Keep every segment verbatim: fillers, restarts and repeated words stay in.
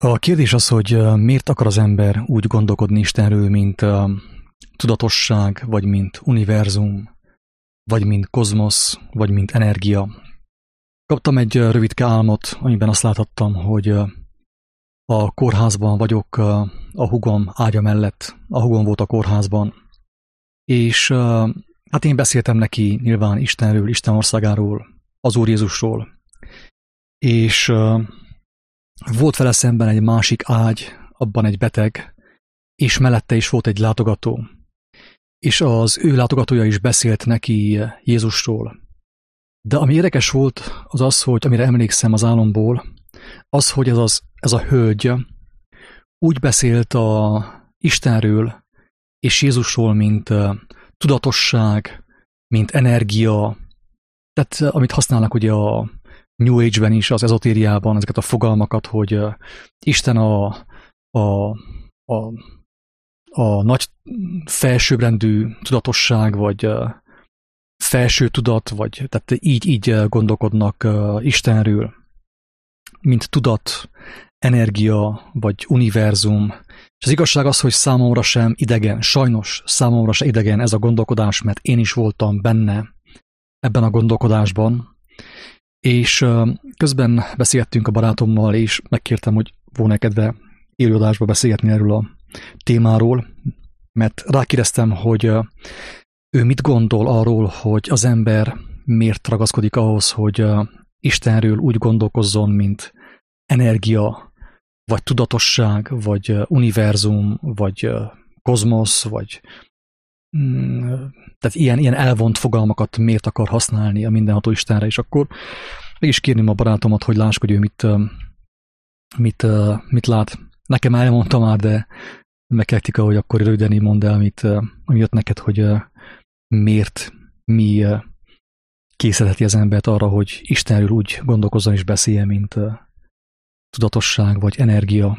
A kérdés az, hogy miért akar az ember úgy gondolkodni Istenről, mint uh, tudatosság, vagy mint univerzum, vagy mint kozmosz, vagy mint energia. Kaptam egy uh, rövidke álmot, amiben azt láthattam, hogy uh, a kórházban vagyok, uh, a húgom ágya mellett, a húgom volt a kórházban, és uh, hát én beszéltem neki nyilván Istenről, Isten országáról, az Úr Jézusról, és uh, volt vele szemben egy másik ágy, abban egy beteg, és mellette is volt egy látogató. És az ő látogatója is beszélt neki Jézusról. De ami érdekes volt, az az, hogy amire emlékszem az álomból, az, hogy ez, az, ez a hölgy úgy beszélt a Istenről és Jézusról, mint tudatosság, mint energia, tehát amit használnak ugye a New Age-ben is, az ezotériában ezeket a fogalmakat, hogy uh, Isten a, a, a, a nagy felsőbbrendű tudatosság, vagy uh, felső tudat, vagy tehát így, így gondolkodnak uh, Istenről, mint tudat, energia, vagy univerzum. És az igazság az, hogy számomra sem idegen, sajnos számomra sem idegen ez a gondolkodás, mert én is voltam benne ebben a gondolkodásban. És közben beszélgettünk a barátommal, és megkértem, hogy volna kedve élőadásba beszélgetni erről a témáról, mert rákérdeztem, hogy ő mit gondol arról, hogy az ember miért ragaszkodik ahhoz, hogy Istenről úgy gondolkozzon, mint energia, vagy tudatosság, vagy univerzum, vagy kozmosz, vagy tehát ilyen, ilyen elvont fogalmakat miért akar használni a mindenható Istenre, és akkor meg is kérném a barátomat, hogy láss, hogy ő mit, mit, mit lát. Nekem elmondta már, de megkértik, hogy akkor röviden így mondd el, amit, ami jött neked, hogy miért, mi készítheti az embert arra, hogy Istenről úgy gondolkozzon és beszélje, mint tudatosság vagy energia.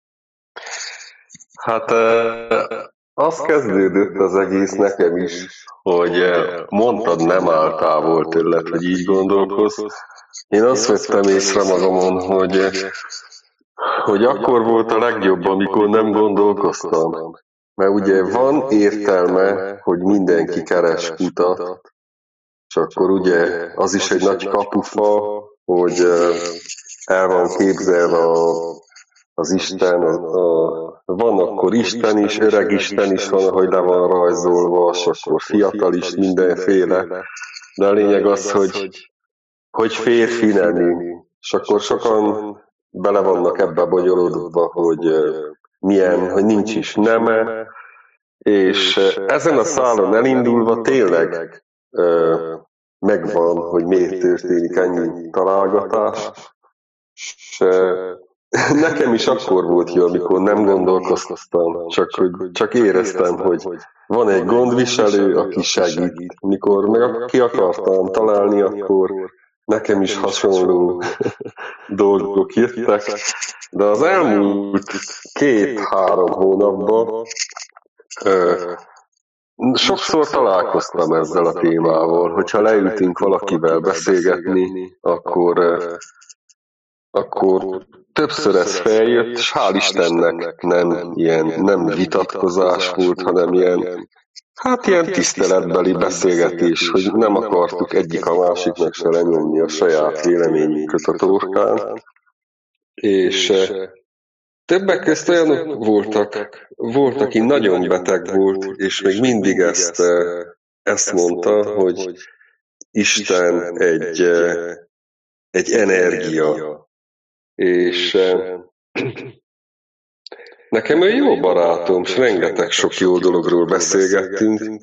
Hát az kezdődött az egész nekem is, hogy mondtad, nem áll távol tőled, hogy így gondolkozz. Én azt vettem észre magamon, hogy, hogy akkor volt a legjobb, amikor nem gondolkoztam. Mert ugye van értelme, hogy mindenki keres utat, és akkor ugye az is egy nagy kapufa, hogy el van képzelve a az Isten, a, a, van akkor Isten is, öreg Isten is van, ahogy le van rajzolva, és akkor fiatal is, mindenféle. De a lényeg az, hogy, hogy férfi nemű. És akkor sokan bele vannak ebbe bonyolódva, hogy milyen, hogy nincs is neme, és ezen a szálon elindulva tényleg megvan, hogy miért történik ennyi találgatás. És nekem is akkor volt jó, amikor nem gondolkoztam, csak, hogy, csak éreztem, hogy van egy gondviselő, aki segít. Mikor meg ki akartam találni, akkor nekem is hasonló dolgok jöttek. De az elmúlt két-három hónapban ö, sokszor találkoztam ezzel a témával, hogyha leültünk valakivel beszélgetni, akkor, ö, akkor többször ez feljött, és hál' Istennek nem ilyen nem vitatkozás volt, hanem ilyen, hát ilyen tiszteletbeli beszélgetés, hogy nem akartuk egyik a másiknak se lenyomni a saját véleményünket a torkán. És többek közt olyanok voltak, volt, aki nagyon beteg volt, és még mindig ezt, ezt mondta, hogy Isten egy, egy energia. És nekem ő jó barátom, és rengeteg sok jó dologról beszélgettünk,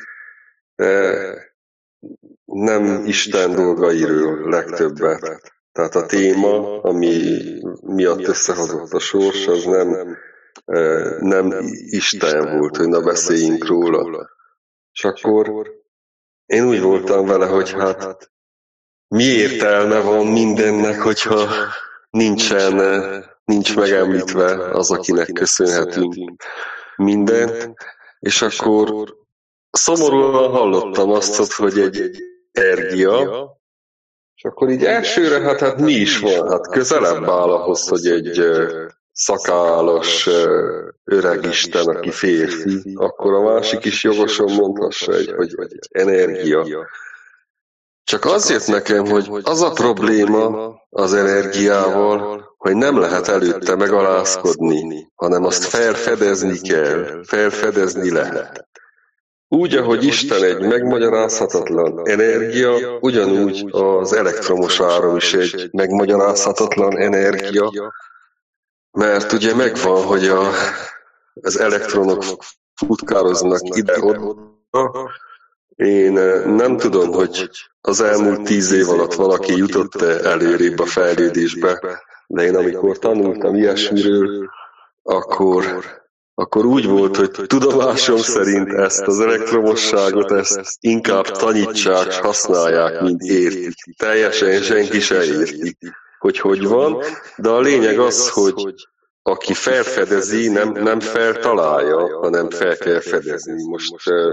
nem Isten dolgairól legtöbbet. Tehát a téma, ami miatt összehozott a sors, az nem, nem Isten volt, hogy na beszéljünk róla. És akkor én úgy voltam vele, hogy hát mi értelme van mindennek, hogyha nincsen, nincs megemlítve az, akinek köszönhetünk mindent, és akkor szomorúan hallottam azt, hogy egy energia, és akkor így elsőre, hát, hát mi is van, hát közelebb áll ahhoz, hogy egy szakállas öregisten, aki férfi, akkor a másik is jogosan mondhassa, egy, hogy, hogy egy energia. Csak az jött nekem, hogy az a probléma az energiával, hogy nem lehet előtte megalázkodni, hanem azt felfedezni kell, felfedezni lehet. Úgy, ahogy Isten egy megmagyarázhatatlan energia, ugyanúgy az elektromos áram is egy megmagyarázhatatlan energia, mert ugye megvan, hogy a, az elektronok futkároznak ide-oda. Én nem tudom, hogy az elmúlt tíz év alatt valaki jutott-e előrébb a fejlődésbe, de én amikor tanultam ilyesmiről, akkor, akkor úgy volt, hogy tudomásom szerint ezt az elektromosságot ezt inkább tanítsák, használják, mint értik. Teljesen senki se érti, hogy hogy van, de a lényeg az, hogy aki felfedezi, nem, nem feltalálja, hanem fel kell fedezni. Most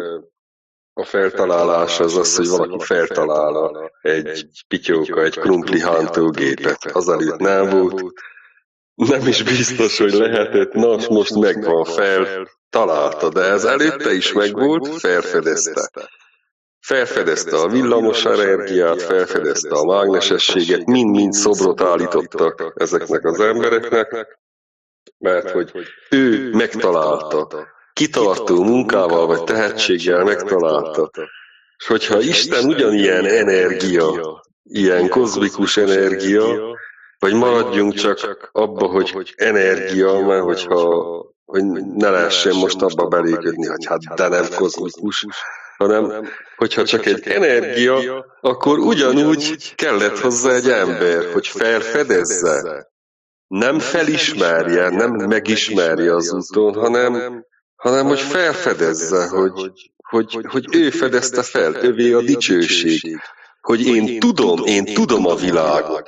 a feltalálás az az, hogy valaki feltalál egy pityóka, egy krumpli hántógépet. Azelőtt nem volt. Nem is biztos, hogy lehetett. Na, most megvan, feltalálta, de ez előtte is megvolt, felfedezte. Felfedezte a villamos energiát, felfedezte a mágnesességet, mind-mind szobrot állítottak ezeknek az embereknek, mert hogy ő megtalálta. Kitartó munkával vagy tehetséggel megtalálta. És hogyha Isten ugyanilyen energia, ilyen kozmikus energia, vagy maradjunk csak abba, hogy energia, mert hogyha hogy ne lehessen most abba belégődni, hogy hát de nem kozmikus, hanem hogyha csak egy energia, akkor ugyanúgy kellett hozzá egy ember, hogy felfedezze. Nem felismerje, nem megismerje az úton, hanem hanem hogy felfedezze, hogy, hogy, hogy ő fedezte fel, övé a dicsőség, hogy én tudom, én tudom a világot.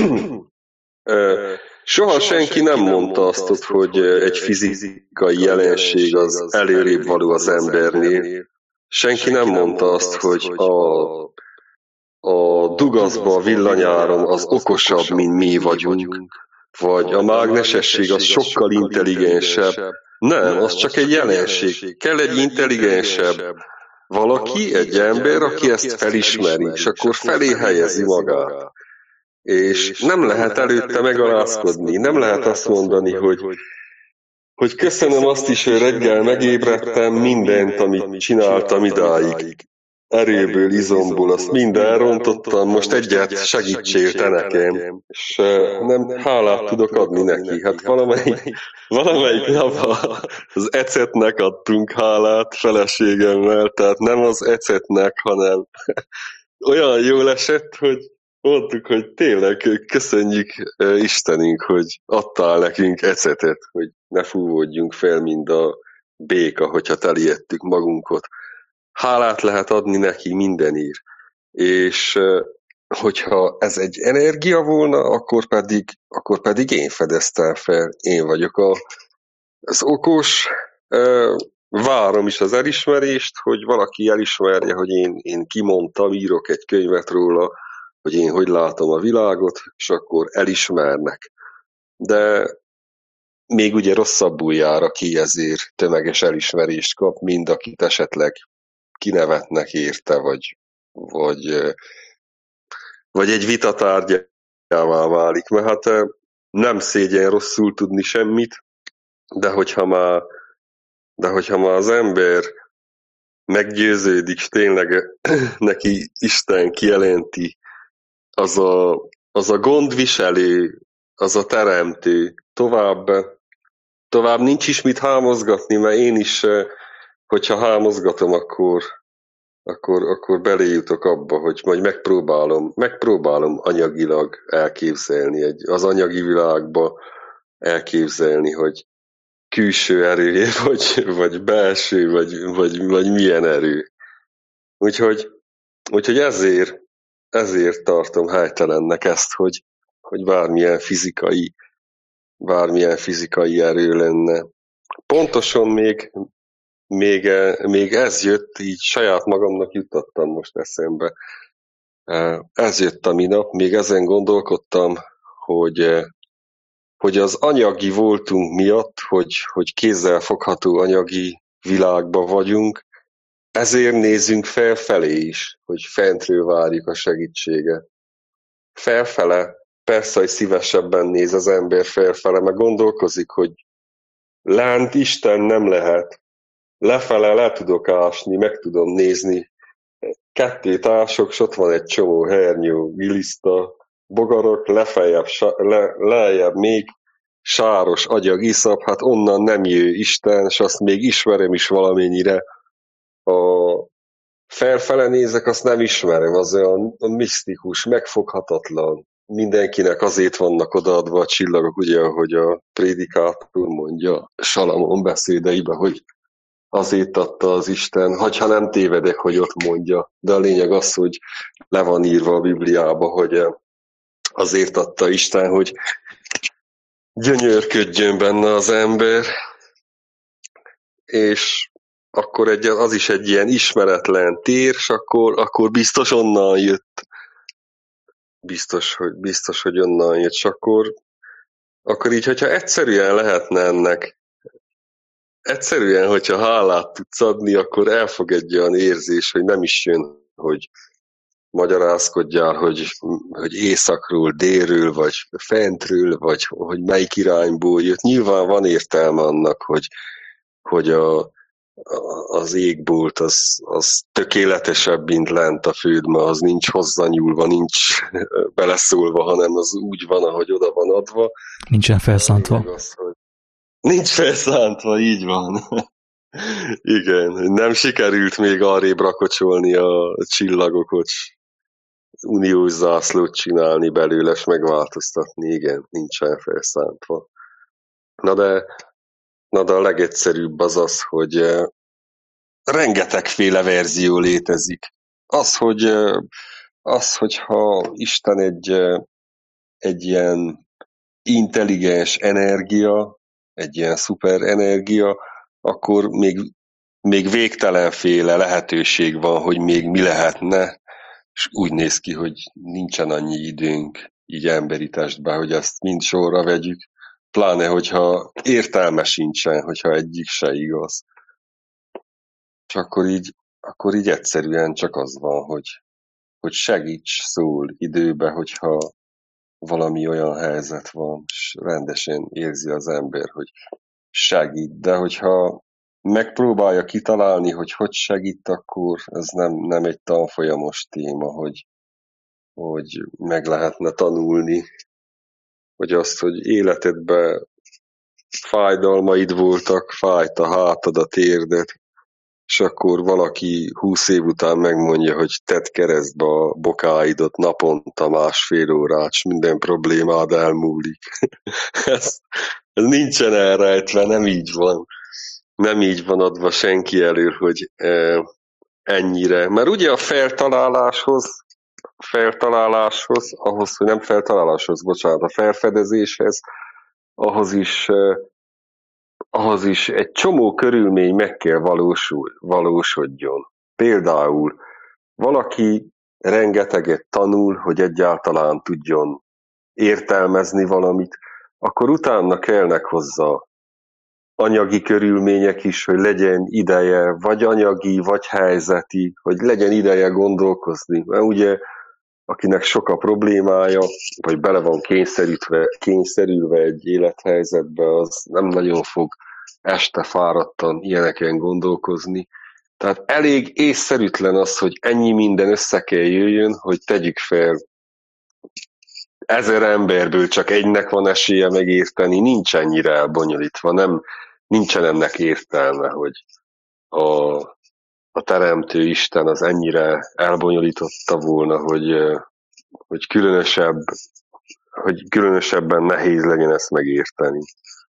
Soha senki nem mondta azt, hogy egy fizikai jelenség az előrébb való az embernél. Senki nem mondta azt, hogy a, a dugaszba a villanyáron az okosabb, mint mi vagyunk, vagy a mágnesesség az sokkal intelligensebb. Nem, az csak egy jelenség. Kell egy intelligensebb valaki, egy ember, aki ezt felismeri, és akkor felé helyezi magát. És nem lehet előtte megalázkodni, nem lehet azt mondani, hogy, hogy köszönöm azt is, hogy reggel megébredtem, mindent, amit csináltam idáig. Erőből, izomból, azt mind elrontottam, most egyet segítsél te nekem, és nem hálát tudok adni neki. Hát valamelyik, valamelyik nap az ecetnek adtunk hálát feleségemmel, tehát nem az ecetnek, hanem olyan jól esett, hogy mondtuk, hogy tényleg köszönjük Istenünk, hogy adtál nekünk ecetet, hogy ne fúvódjunk fel, mint a béka, hogyha telijettük magunkat. Hálát lehet adni neki mindenért. És hogyha ez egy energia volna, akkor pedig, akkor pedig én fedeztem fel. Én vagyok a, az okos. Várom is az elismerést, hogy valaki elismerje, hogy én, én kimondtam, írok egy könyvet róla, hogy én hogy látom a világot, és akkor elismernek. De még ugye rosszabbul jár, aki ezért tömeges elismerést kap, mind akit esetleg kinevetnek érte, vagy, vagy, vagy egy vitatárgyává válik. Mert hát nem szégyen rosszul tudni semmit, de hogyha már, de hogyha már az ember meggyőződik, és tényleg neki Isten kijelenti, az a, az a gondviselő, az a teremtő, tovább, tovább nincs is mit hámozgatni, mert én is hogyha hámozgatom, akkor, akkor, akkor beléjutok abba, hogy majd megpróbálom, megpróbálom anyagilag elképzelni, egy, az anyagi világba elképzelni, hogy külső erő, vagy, vagy belső, vagy, vagy, vagy milyen erő. Úgyhogy, úgyhogy ezért, ezért tartom helytelennek ezt, hogy, hogy bármilyen fizikai, bármilyen fizikai erő lenne. Pontosan még Még, még ez jött, így saját magamnak jutottam most eszembe. Ez jött a minap, még ezen gondolkodtam, hogy hogy az anyagi voltunk miatt, hogy, hogy kézzelfogható anyagi világban vagyunk, ezért nézzünk felfelé is, hogy fentről várjuk a segítséget. Felfele, persze, hogy szívesebben néz az ember felfele, meg gondolkozik, hogy lent Isten nem lehet. Lefele le tudok ásni, meg tudom nézni. Ketté társok, s ott van egy csomó hernyó, giliszta, bogarok, lefeljebb, le, lejjebb még sáros agyag iszap, hát onnan nem jő Isten, és azt még ismerem is valamennyire. A felfele nézek, azt nem ismerem, az olyan misztikus, megfoghatatlan. Mindenkinek azért vannak odaadva a csillagok, ugye, ahogy a prédikátor mondja Salamon beszédeibe, hogy azért adta az Isten, ha nem tévedek, hogy ott mondja. De a lényeg az, hogy le van írva a Bibliába, hogy azért adta Isten, hogy gyönyörködjön benne az ember, és akkor egy, az is egy ilyen ismeretlen tér, és akkor, akkor biztos onnan jött. Biztos, hogy, biztos, hogy onnan jött, és akkor, akkor így, hogyha egyszerűen lehetne ennek, egyszerűen, hogyha hálát tudsz adni, akkor elfog egy olyan érzés, hogy nem is jön, hogy magyarázkodjál, hogy, hogy északról, délről, vagy fentről, vagy hogy melyik irányból jött. Nyilván van értelme annak, hogy, hogy a az égbolt az, az tökéletesebb, mint lent a földbe, az nincs hozzányúlva, nincs beleszólva, hanem az úgy van, ahogy oda van adva. Nincsen felszántva. Az, hogy nincs felszántva, így van. Igen, nem sikerült még arrébb rakocsolni a csillagokat, uniós zászlót csinálni belőle, és megváltoztatni, igen, nincsen felszántva. Na de Na de a legegyszerűbb az az, hogy rengetegféle verzió létezik. Az, hogy az, hogyha Isten egy, egy ilyen intelligens energia, egy ilyen szuper energia, akkor még, még végtelenféle lehetőség van, hogy még mi lehetne, és úgy néz ki, hogy nincsen annyi időnk így emberi testben, hogy ezt mind sorra vegyük. Pláne, hogyha értelme sincsen, hogyha egyik se igaz. És akkor így, akkor így egyszerűen csak az van, hogy, hogy segíts, szól időbe, hogyha valami olyan helyzet van, és rendesen érzi az ember, hogy segít. De hogyha megpróbálja kitalálni, hogy hogy segít, akkor ez nem, nem egy tanfolyamos téma, hogy, hogy meg lehetne tanulni, hogy azt, hogy életedben fájdalmaid voltak, fájt a hátad, a térded, és akkor valaki húsz év után megmondja, hogy tedd keresztbe a bokáidat naponta másfél órát, és minden problémád elmúlik. ez, ez nincsen elrejtve, nem így van. Nem így van adva senki elől, hogy e, ennyire. Mert ugye a feltaláláshoz, feltaláláshoz, ahhoz, hogy nem feltaláláshoz, bocsánat, a felfedezéshez, ahhoz is, eh, ahhoz is egy csomó körülmény meg kell valósul, valósodjon. Például valaki rengeteget tanul, hogy egyáltalán tudjon értelmezni valamit, akkor utána kellnek hozzá anyagi körülmények is, hogy legyen ideje, vagy anyagi, vagy helyzeti, hogy legyen ideje gondolkozni. Mert ugye akinek sok a problémája, vagy bele van kényszerülve, kényszerülve egy élethelyzetbe, az nem nagyon fog este fáradtan ilyeneken gondolkozni. Tehát elég észszerűtlen az, hogy ennyi minden össze kell jöjjön, hogy tegyük fel, ezer emberből csak egynek van esélye megérteni, nincs ennyire elbonyolítva, nem, nincsen ennek értelme, hogy a, a Teremtő Isten az ennyire elbonyolította volna, hogy hogy különösebb, hogy különösebben nehéz legyen ezt megérteni.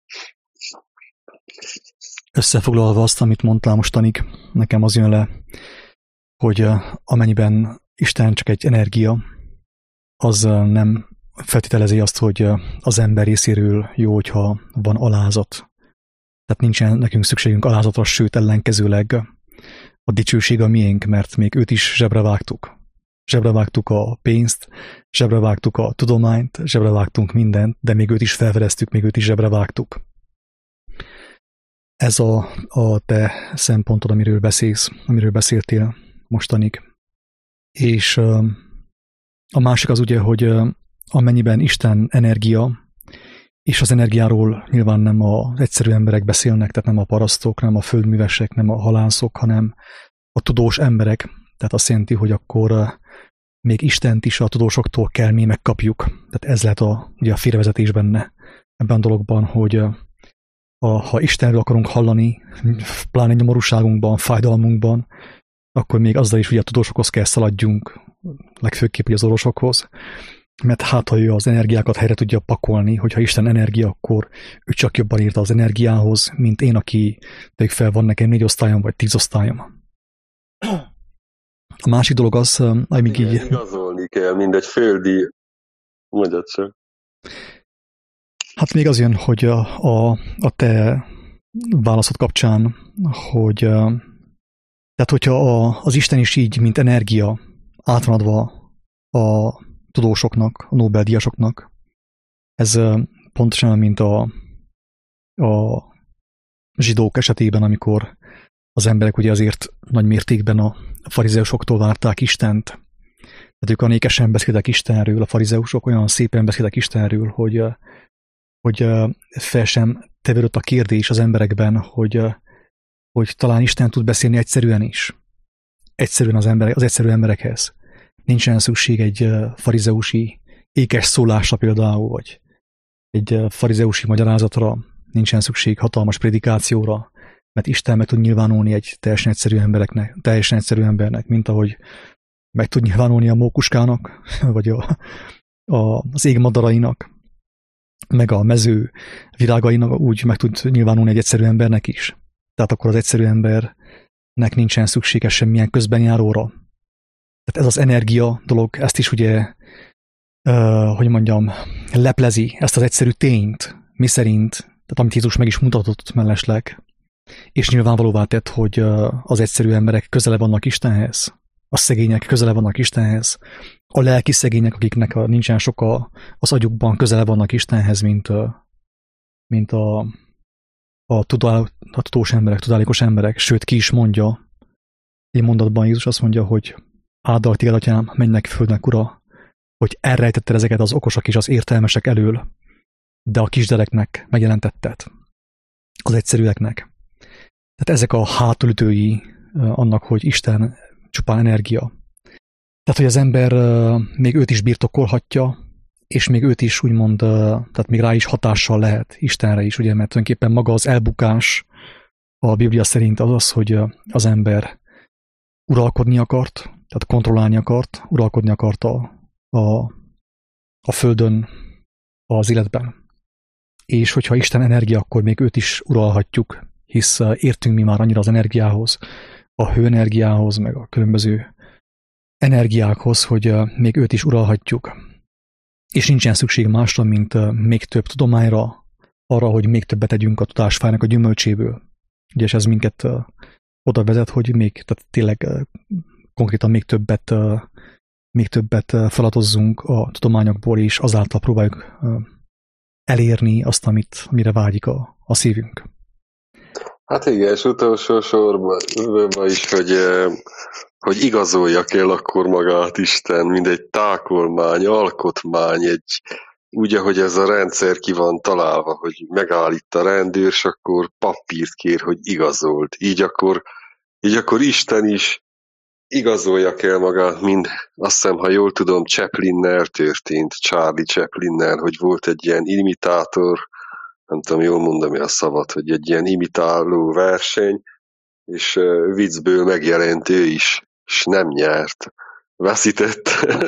Összefoglalva azt, amit mondtál mostanig, nekem az jön le, hogy amennyiben Isten csak egy energia, az nem feltételezi azt, hogy az ember részéről jó, hogyha van alázat. Tehát nincsen nekünk szükségünk alázatra, sőt ellenkezőleg a dicsőség a miénk, mert még őt is zsebre vágtuk. zsebrevágtuk a pénzt, zsebrevágtuk a tudományt, zsebrevágtunk mindent, de még őt is felfedeztük, még őt is zsebrevágtuk. Ez a, a te szempontod, amiről beszélsz, amiről beszéltél mostanig. És a másik az ugye, hogy amennyiben Isten energia, és az energiáról nyilván nem az egyszerű emberek beszélnek, tehát nem a parasztok, nem a földművesek, nem a halászok, hanem a tudós emberek. Tehát azt jelenti, hogy akkor még Istent is a tudósoktól kell mi megkapjuk. Tehát ez lehet a, ugye a félrevezetés benne ebben a dologban, hogy a, ha Istenről akarunk hallani, pláne nyomorúságunkban, fájdalmunkban, akkor még azzal is ugye a tudósokhoz kell szaladjunk, legfőképp az orvosokhoz, mert hát, ha ő az energiákat helyre tudja pakolni, hogyha Isten energia, akkor ő csak jobban írta az energiához, mint én, aki tegyük fel, van nekem négy osztályom, vagy tíz osztályom. A másik dolog az, amíg Igen, így... igazolni kell, mindegy földi, mondjad csak. Hát még az jön, hogy a, a, a te válaszod kapcsán, hogy tehát hogyha a, az Isten is így, mint energia át van adva a tudósoknak, a Nobel-díjasoknak, ez pontosan, mint a, a zsidók esetében, amikor az emberek ugye azért nagy mértékben a farizeusoktól várták Istent. Tehát ők anékesen beszéltek Istenről, a farizeusok olyan szépen beszéltek Istenről, hogy, hogy fel sem tevődött a kérdés az emberekben, hogy, hogy talán Isten tud beszélni egyszerűen is. Egyszerűen az, emberek, az egyszerű emberekhez. Nincsen szükség egy farizeusi ékes szólásra például, vagy egy farizeusi magyarázatra, nincsen szükség hatalmas prédikációra, mert Isten meg tud nyilvánulni egy teljesen egyszerű embereknek, teljesen egyszerű embernek, mint ahogy meg tud nyilvánulni a mókuskának, vagy a, a, az égmadarainak, meg a mező virágainak, úgy meg tud nyilvánulni egy egyszerű embernek is. Tehát akkor az egyszerű embernek nincsen szüksége semmilyen közbenjáróra. Tehát ez az energia dolog, ezt is ugye, uh, hogy mondjam, leplezi ezt az egyszerű tényt, mi szerint, tehát amit Jézus meg is mutatott mellesleg, és nyilvánvalóvá tett, hogy az egyszerű emberek közele vannak Istenhez, a szegények közele vannak Istenhez, a lelki szegények, akiknek nincsen sok a, az agyukban, közele vannak Istenhez, mint, mint a, a, tudál, a tudós emberek, tudálékos emberek. Sőt, ki is mondja, egy mondatban Jézus azt mondja, hogy áldalak téged, atyám, mennek földnek, ura, hogy elrejtetted ezeket az okosak és az értelmesek elől, de a kisdereknek megjelentetted, az egyszerűeknek. Tehát ezek a hátulütői annak, hogy Isten csupán energia. Tehát, hogy az ember még őt is birtokolhatja, és még őt is úgymond, tehát még rá is hatással lehet Istenre is, ugye, mert tulajdonképpen maga az elbukás a Biblia szerint az az, hogy az ember uralkodni akart, tehát kontrollálni akart, uralkodni akart a, a, a földön, az életben. És hogyha Isten energia, akkor még őt is uralhatjuk, hisz értünk mi már annyira az energiához, a hőenergiához, meg a különböző energiákhoz, hogy még őt is uralhatjuk. És nincsen szükség másra, mint még több tudományra, arra, hogy még többet tegyünk a tudásfájnak a gyümölcséből. Ugye, és ez minket oda vezet, hogy még, tehát tényleg konkrétan még többet, még többet feladazzunk a tudományokból, és azáltal próbáljuk elérni azt, amit, amire vágyik a, a szívünk. Hát igen, és utolsó sorban is, hogy, hogy igazolják el akkor magát Isten, mint egy tákolmány, alkotmány, egy, úgy, ahogy ez a rendszer ki van találva, hogy megállít a rendőr, és akkor papírt kér, hogy igazolt. Így akkor, így akkor Isten is igazolja el magát, mint azt hiszem, ha jól tudom, Chaplinnel történt, Charlie Chaplinnel, hogy volt egy ilyen imitátor, nem tudom, jól mondom a szavat, hogy egy ilyen imitáló verseny, és uh, viccből megjelent ő is, és nem nyert. Veszített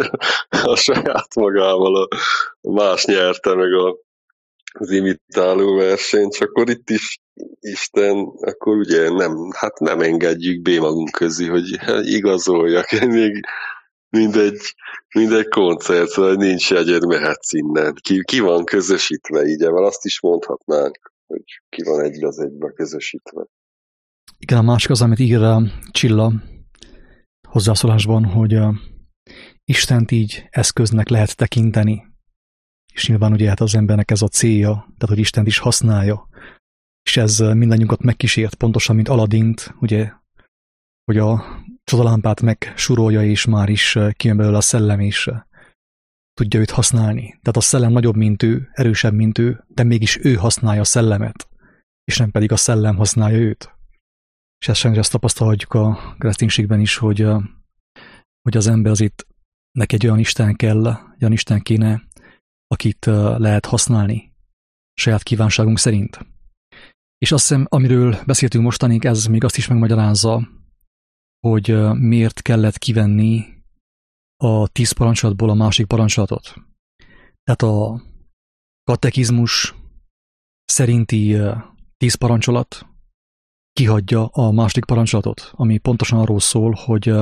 a saját magával, a más nyerte meg a, az imitáló versenyt, és akkor itt is Isten, akkor ugye nem, hát nem engedjük be magunk közé, hogy igazoljak, még mindegy, mindegy koncert, vagy nincs jegyed, mehetsz innen. Ki, ki van közösítve így, mert azt is mondhatnánk, hogy ki van egybe az egybe közösítve. Igen, a másik az, amit ír Csilla hozzászólásban, hogy Istent így eszköznek lehet tekinteni, és nyilván ugye hát az embernek ez a célja, tehát hogy Istent is használja, és ez mindannyiunkat megkísért, pontosan, mint Aladint, ugye, hogy a csodalámpát megsurolja, és már is kijön belőle a szellem, és tudja őt használni. Tehát a szellem nagyobb, mint ő, erősebb, mint ő, de mégis ő használja a szellemet, és nem pedig a szellem használja őt. És ezt sajnos ezt tapasztalhatjuk a kereszténységben is, hogy, hogy az ember azért neki egy olyan Isten kell, olyan Isten kéne, akit lehet használni saját kívánságunk szerint. És azt hiszem, amiről beszéltünk mostanig, ez még azt is megmagyarázza, hogy miért kellett kivenni a tíz parancsolatból a másik parancsolatot. Tehát a katekizmus szerinti tíz parancsolat kihagyja a második parancsolatot, ami pontosan arról szól, hogy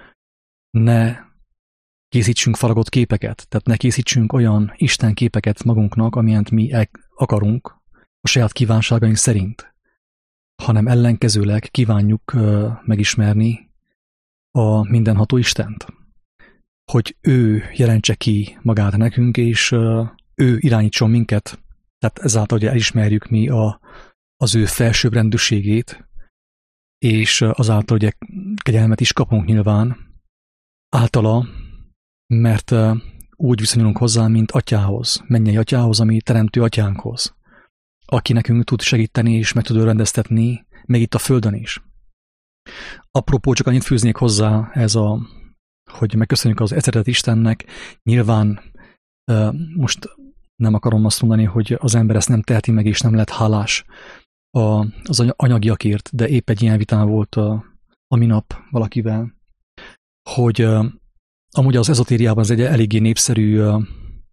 ne készítsünk faragott képeket, tehát ne készítsünk olyan Isten képeket magunknak, amilyent mi akarunk a saját kívánságaink szerint, hanem ellenkezőleg kívánjuk megismerni a mindenható Istent, hogy ő jelentse ki magát nekünk, és ő irányítson minket, tehát ezáltal, hogy elismerjük mi a, az ő felsőbbrendűségét, és azáltal, hogy kegyelmet is kapunk nyilván általa, mert úgy viszonyulunk hozzá, mint atyához, mennyei atyához, ami teremtő atyánkhoz, aki nekünk tud segíteni és meg tud rendeztetni, még itt a földön is. Apropó, csak annyit fűznék hozzá, ez a, hogy megköszönjük az egyszerűt Istennek. Nyilván most nem akarom azt mondani, hogy az ember ezt nem teheti meg, és nem lett hálás az anyagiakért, de épp egy ilyen vitán volt a, a minap valakivel, hogy amúgy az ezotériában ez egy eléggé népszerű uh,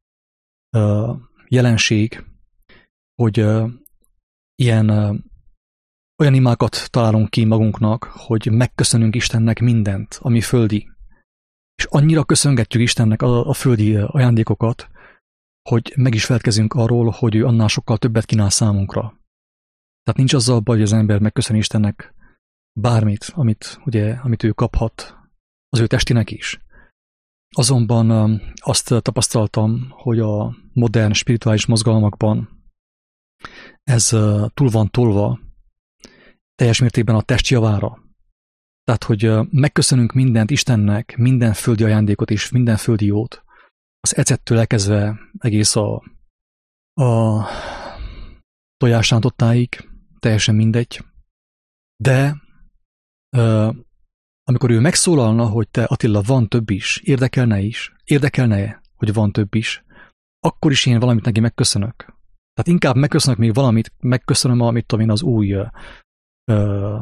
uh, jelenség, hogy uh, ilyen uh, olyan imákat találunk ki magunknak, hogy megköszönünk Istennek mindent, ami földi. És annyira köszöngetjük Istennek a, a földi ajándékokat, hogy meg is feledkezünk arról, hogy ő annál sokkal többet kínál számunkra. Tehát nincs azzal baj, hogy az ember megköszön Istennek bármit, amit, ugye, amit ő kaphat az ő testének is. Azonban azt tapasztaltam, hogy a modern spirituális mozgalmakban ez túl van tolva teljes mértékben a test javára. Tehát, hogy megköszönünk mindent Istennek, minden földi ajándékot és minden földi jót, az ecettől elkezdve egész a, a tojásrántottáig, teljesen mindegy. De amikor ő megszólalna, hogy te Attila, van több is, érdekelne is, érdekelne, hogy van több is, akkor is én valamit neki megköszönök. Tehát inkább megköszönök még valamit, megköszönöm, amit tudom én, az új uh, uh,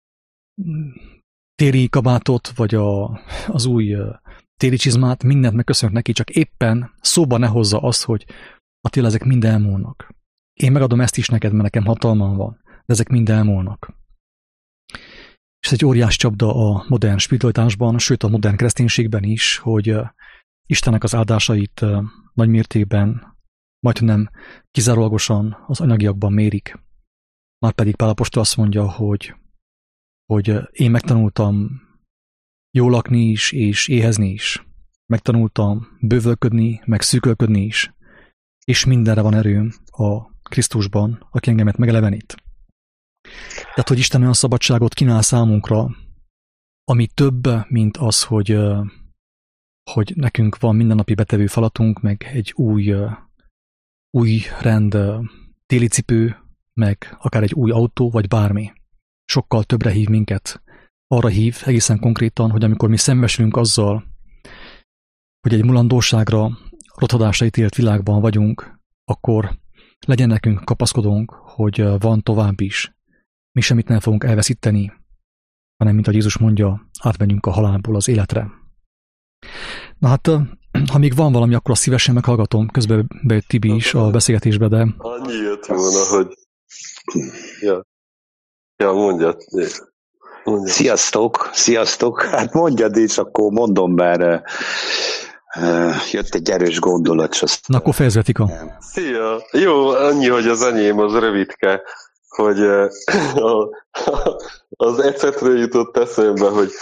téli kabátot, vagy a, az új uh, téli csizmát, mindent megköszönök neki, csak éppen szóba ne hozza azt, hogy Attila, ezek mind elmúlnak. Én megadom ezt is neked, mert nekem hatalmam van, de ezek mind elmúlnak. És ez egy óriás csapda a modern spiritualitásban, sőt a modern kereszténységben is, hogy Istennek az áldásait nagy mértékben, majdnem kizárólagosan az anyagiakban mérik. Márpedig Pál apostol azt mondja, hogy, hogy én megtanultam jól lakni is, és éhezni is. Megtanultam bővölködni, meg szűkölködni is. És mindenre van erőm a Krisztusban, aki engemet megelevenít. Tehát, hogy Isten olyan szabadságot kínál számunkra, ami több, mint az, hogy, hogy nekünk van mindennapi betevő falatunk, meg egy új, új rend téli cipő, meg akár egy új autó, vagy bármi. Sokkal többre hív minket. Arra hív egészen konkrétan, hogy amikor mi szembesülünk azzal, hogy egy mulandóságra, rothadásra ítélt világban vagyunk, akkor legyen nekünk kapaszkodónk, hogy van tovább is. Mi semmit nem fogunk elveszíteni, hanem, mint a Jézus mondja, átmenjünk a halálból az életre. Na hát, ha még van valami, akkor azt szívesen meghallgatom. Közben bejött Tibi is a beszélgetésbe, de... Annyi jött volna, hogy... Ja, ja mondjad. mondjad. Sziasztok, sziasztok. Hát mondjad, és akkor mondom, mert uh, jött egy erős gondolat. Azt... Na, akkor fejezd, Tika. Szia! Jó, annyi, hogy az enyém az rövidke, hogy a, az ecetről jutott eszembe, hogy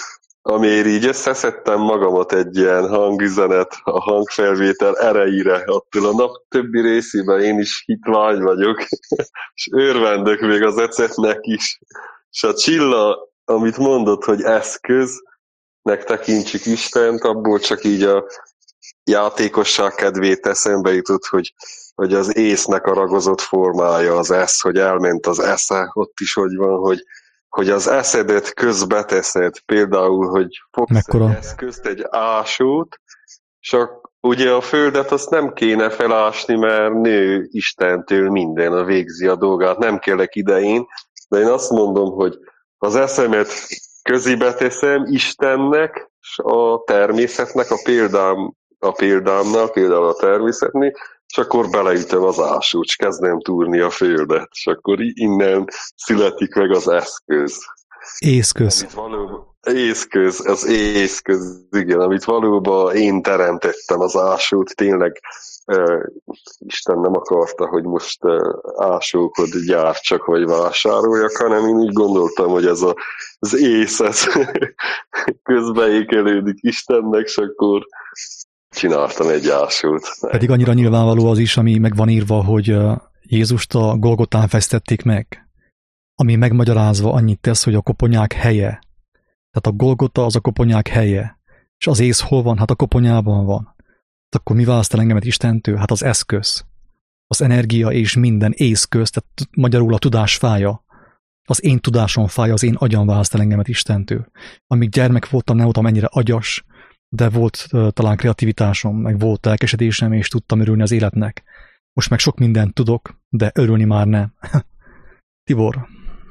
amiért így összeszedtem magamat egy ilyen hangüzenet, a hangfelvétel erejére, attól a nap többi részében én is hitvány vagyok, és örvendök még az ecetnek is. És a Csilla, amit mondott, hogy eszköznek tekintsük Istent, abból csak így a játékosság kedvéért eszembe jutott, hogy, hogy az észnek a ragozott formája az esz, hogy elment az esze, ott is hogy van, hogy hogy az eszedet közbe teszed, például, hogy fogsz Mekkora? egy eszközt, egy ásót, csak ugye a földet azt nem kéne felásni, mert nő Istentől minden, a végzi a dolgát, nem kellek idején, de én azt mondom, hogy az eszemet közibe teszem Istennek, és a természetnek, a példám, a példámnál, például a természetnél, és akkor beleütöm az ásót, és kezdem túrni a földet, és akkor innen születik meg az eszköz. Észköz. Valóban, észköz, az észköz, igen, amit valóban én teremtettem az ásót, tényleg uh, Isten nem akarta, hogy most uh, ásókod gyártsak, vagy vásároljak, hanem én úgy gondoltam, hogy ez a, az ész, ez közbeékelődik Istennek, és akkor csináltam egy ásót. Pedig annyira nyilvánvaló az is, ami meg van írva, hogy Jézust a Golgotán fesztették meg. Ami megmagyarázva annyit tesz, hogy a koponyák helye. Tehát a Golgota az a koponyák helye. És az ész hol van? Hát a koponyában van. Hát akkor mi választ el engemet Istentől? Hát az eszköz. Az energia és minden észköz, tehát magyarul a tudás fája. Az én tudásom fája, az én agyam választ el engemet Istentől. Amíg gyermek voltam, nem voltam ennyire agyas, de volt uh, talán kreativitásom, meg volt elkesedésem, és tudtam örülni az életnek. Most meg sok mindent tudok, de örülni már nem. Tibor.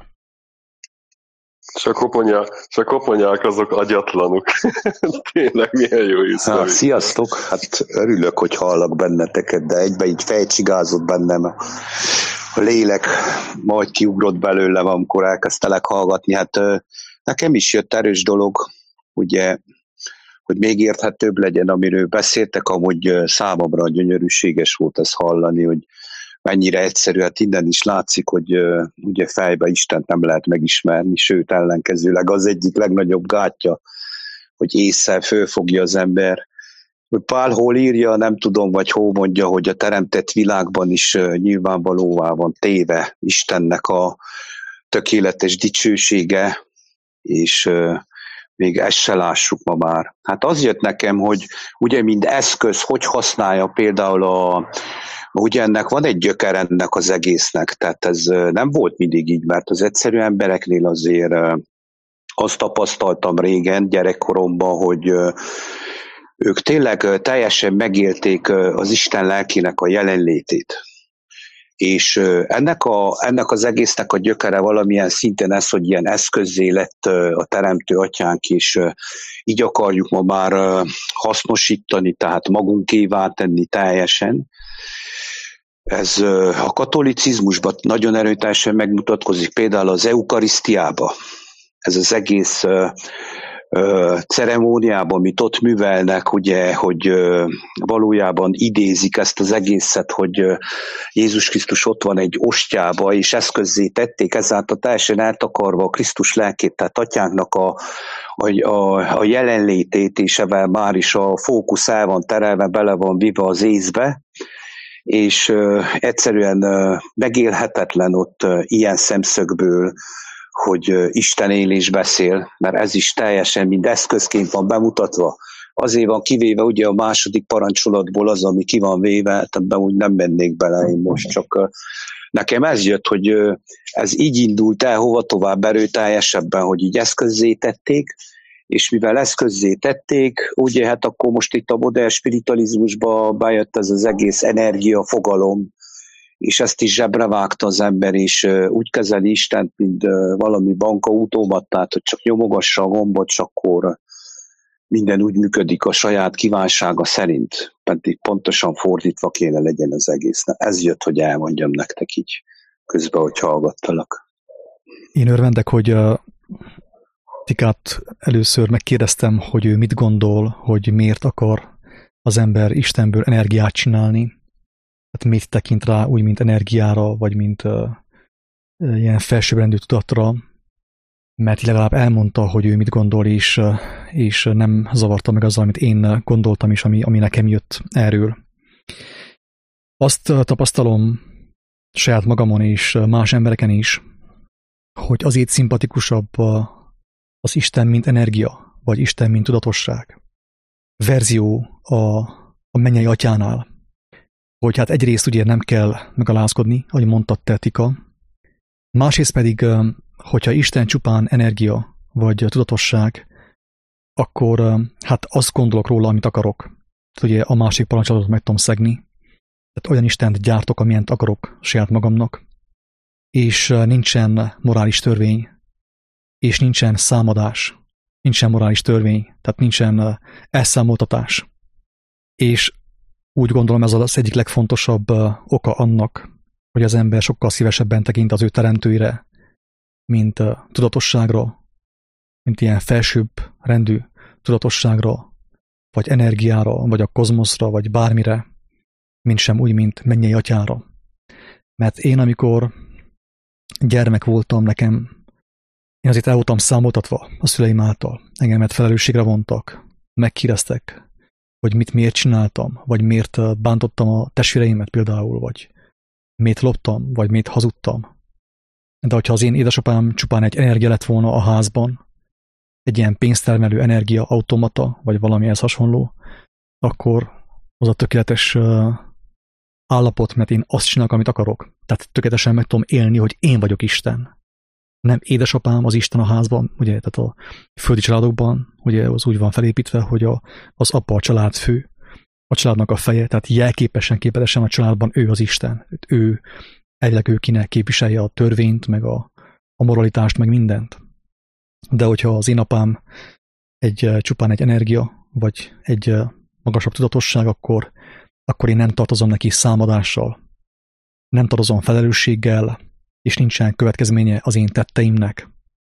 És a koponyák, és a koponyák azok agyatlanok. Tényleg milyen jó észre. Sziasztok! Hát örülök, hogy hallak benneteket, de egybe így fejcsigázott bennem a lélek, majd kiugrott belőlem, amikor elkezdtelek hallgatni. Hát nekem is jött erős dolog, ugye, hogy még érthetőbb legyen, amiről beszéltek, amúgy számomra gyönyörűséges volt ezt hallani, hogy mennyire egyszerű, hát innen is látszik, hogy uh, ugye fejbe Istent nem lehet megismerni, sőt ellenkezőleg az egyik legnagyobb gátja, hogy ésszel fölfogja az ember. Pál hol írja, nem tudom, vagy hol mondja, hogy a teremtett világban is uh, nyilvánvalóvá van téve Istennek a tökéletes dicsősége, és uh, még ezt se lássuk ma már. Hát az jött nekem, hogy ugye mind eszköz, hogy használja például a ugye ennek van egy gyöker ennek az egésznek, tehát ez nem volt mindig így, mert az egyszerű embereknél azért azt tapasztaltam régen, gyerekkoromban, hogy ők tényleg teljesen megélték az Isten lelkének a jelenlétét. És ennek, a, ennek az egésznek a gyökere valamilyen szinten ez, hogy ilyen eszközzé lett a teremtő atyánk, és így akarjuk ma már hasznosítani, tehát magunkévá tenni teljesen. Ez a katolicizmusban nagyon erőteljesen megmutatkozik, például az eukarisztiában. Ez az egész uh, uh, ceremóniában, amit ott művelnek, ugye, hogy uh, valójában idézik ezt az egészet, hogy uh, Jézus Krisztus ott van egy ostyába, és eszközzé tették, ezáltal teljesen eltakarva a Krisztus lelkét, tehát atyánknak a, a, a, a jelenlétét, és ebben már is a fókusz el van terelve, bele van vive az észbe, és uh, egyszerűen uh, megélhetetlen ott uh, ilyen szemszögből, hogy uh, Isten él és beszél, mert ez is teljesen mind eszközként van bemutatva. Azért van kivéve ugye a második parancsolatból az, ami ki van véve, ebben úgy nem mennék bele én most, csak uh, nekem ez jött, hogy uh, ez így indult el hova tovább erőteljesebben, hogy így eszközzé tették, és mivel eszközzé tették, ugye hát akkor most itt a modern spiritualizmusba bejött ez az egész energiafogalom, és ezt is zsebre vágta az ember, és úgy kezeli Istent, mint valami bankautomatát, hogy csak nyomogassa a gombot, és akkor minden úgy működik a saját kívánsága szerint, pedig pontosan fordítva kéne legyen az egész. Na, ez jött, hogy elmondjam nektek így közben, hogy hallgattalak. Én örvendek, hogy Tikát először megkérdeztem, hogy ő mit gondol, hogy miért akar az ember Istenből energiát csinálni. Hát mit tekint rá úgy, mint energiára, vagy mint uh, ilyen felsőbbrendű tudatra. mert legalább elmondta, hogy ő mit gondol, és, és nem zavarta meg azzal, amit én gondoltam is, ami, ami nekem jött erről. Azt tapasztalom saját magamon és más embereken is, hogy azért szimpatikusabb az Isten, mint energia, vagy Isten, mint tudatosság. Verzió a, a mennyei atyánál, hogy hát egyrészt ugye nem kell megalázkodni, ahogy mondtad te, Tika, másrészt pedig, hogyha Isten csupán energia, vagy tudatosság, akkor hát azt gondolok róla, amit akarok. Ugye a másik parancsolatot meg tudom szegni. Tehát olyan Istent gyártok, amilyent akarok saját magamnak, és nincsen morális törvény, és nincsen számadás, nincsen morális törvény, tehát nincsen elszámoltatás. És úgy gondolom, ez az egyik legfontosabb oka annak, hogy az ember sokkal szívesebben tekint az ő teremtőire, mint tudatosságra, mint ilyen felsőbb rendű tudatosságra, vagy energiára, vagy a kozmoszra, vagy bármire, mint sem úgy, mint mennyei atyára. Mert én, amikor gyermek voltam, nekem, én azért el voltam számoltatva a szüleim által. Engemet felelősségre vontak, megkérdeztek, hogy mit miért csináltam, vagy miért bántottam a testvéreimet például, vagy miért loptam, vagy miért hazudtam. De hogyha az én édesapám csupán egy energia lett volna a házban, egy ilyen pénztermelő energia automata, vagy valami ehhez hasonló, akkor az a tökéletes állapot, mert én azt csinálok, amit akarok. Tehát tökéletesen meg tudom élni, hogy én vagyok Isten. Nem édesapám az Isten a házban, ugye, tehát a földi családokban, ugye az úgy van felépítve, hogy a, az apa a család fő, a családnak a feje, tehát jelképesen, képletesen a családban ő az Isten. Ő, elvileg ő kinek képviselje a törvényt, meg a, a moralitást, meg mindent. De hogyha az én apám egy csupán egy energia, vagy egy magasabb tudatosság, akkor, akkor én nem tartozom neki számadással, nem tartozom felelősséggel, és nincsen következménye az én tetteimnek.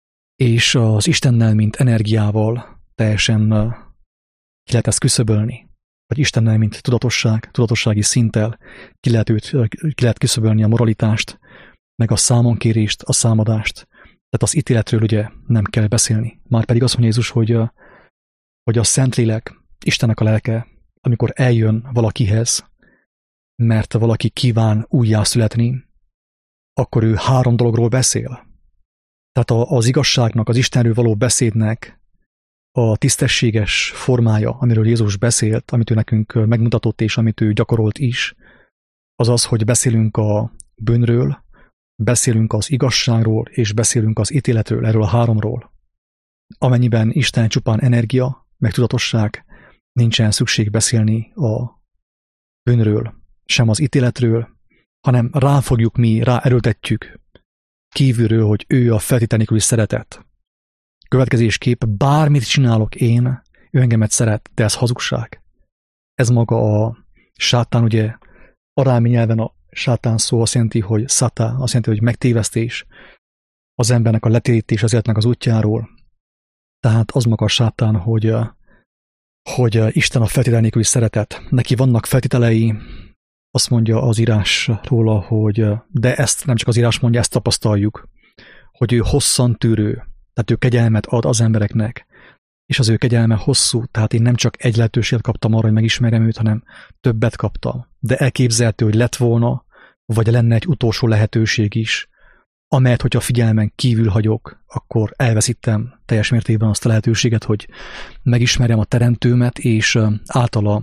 És az Istennel, mint energiával teljesen ki lehet ezt küszöbölni. Vagy Istennel, mint tudatosság, tudatossági szinttel ki lehet, őt, ki lehet küszöbölni a moralitást, meg a számonkérést, a számadást. Tehát az ítéletről ugye nem kell beszélni. Márpedig azt mondja Jézus, hogy, hogy a Szentlélek, Istennek a lelke, amikor eljön valakihez, mert valaki kíván újjászületni, akkor ő három dologról beszél. Tehát az igazságnak, az Istenről való beszédnek a tisztességes formája, amiről Jézus beszélt, amit ő nekünk megmutatott, és amit ő gyakorolt is, az az, hogy beszélünk a bűnről, beszélünk az igazságról, és beszélünk az ítéletről, erről a háromról. Amennyiben Isten csupán energia, meg tudatosság, nincsen szükség beszélni a bűnről, sem az ítéletről, hanem rá fogjuk mi, rá erőltetjük kívülről, hogy ő a feltétel nélküli szeretet. Következésképp bármit csinálok én, ő engemet szeret, de ez hazugság. Ez maga a sátán, ugye arámi nyelven a sátán szó azt jelenti, hogy szatá, azt jelenti, hogy megtévesztés, az embernek a letérítés az életnek az útjáról. Tehát az maga a sátán, hogy, hogy Isten a feltétel nélküli szeretet. Neki vannak feltételei, azt mondja az írás róla, hogy de ezt nem csak az írás mondja, ezt tapasztaljuk, hogy ő hosszan tűrő, tehát ő kegyelmet ad az embereknek, és az ő kegyelme hosszú, tehát én nem csak egy lehetőséget kaptam arra, hogy megismerjem őt, hanem többet kaptam. De elképzelhető, hogy lett volna, vagy lenne egy utolsó lehetőség is, amelyet, hogyha figyelmen kívül hagyok, akkor elveszítem teljes mértékben azt a lehetőséget, hogy megismerjem a teremtőmet, és általa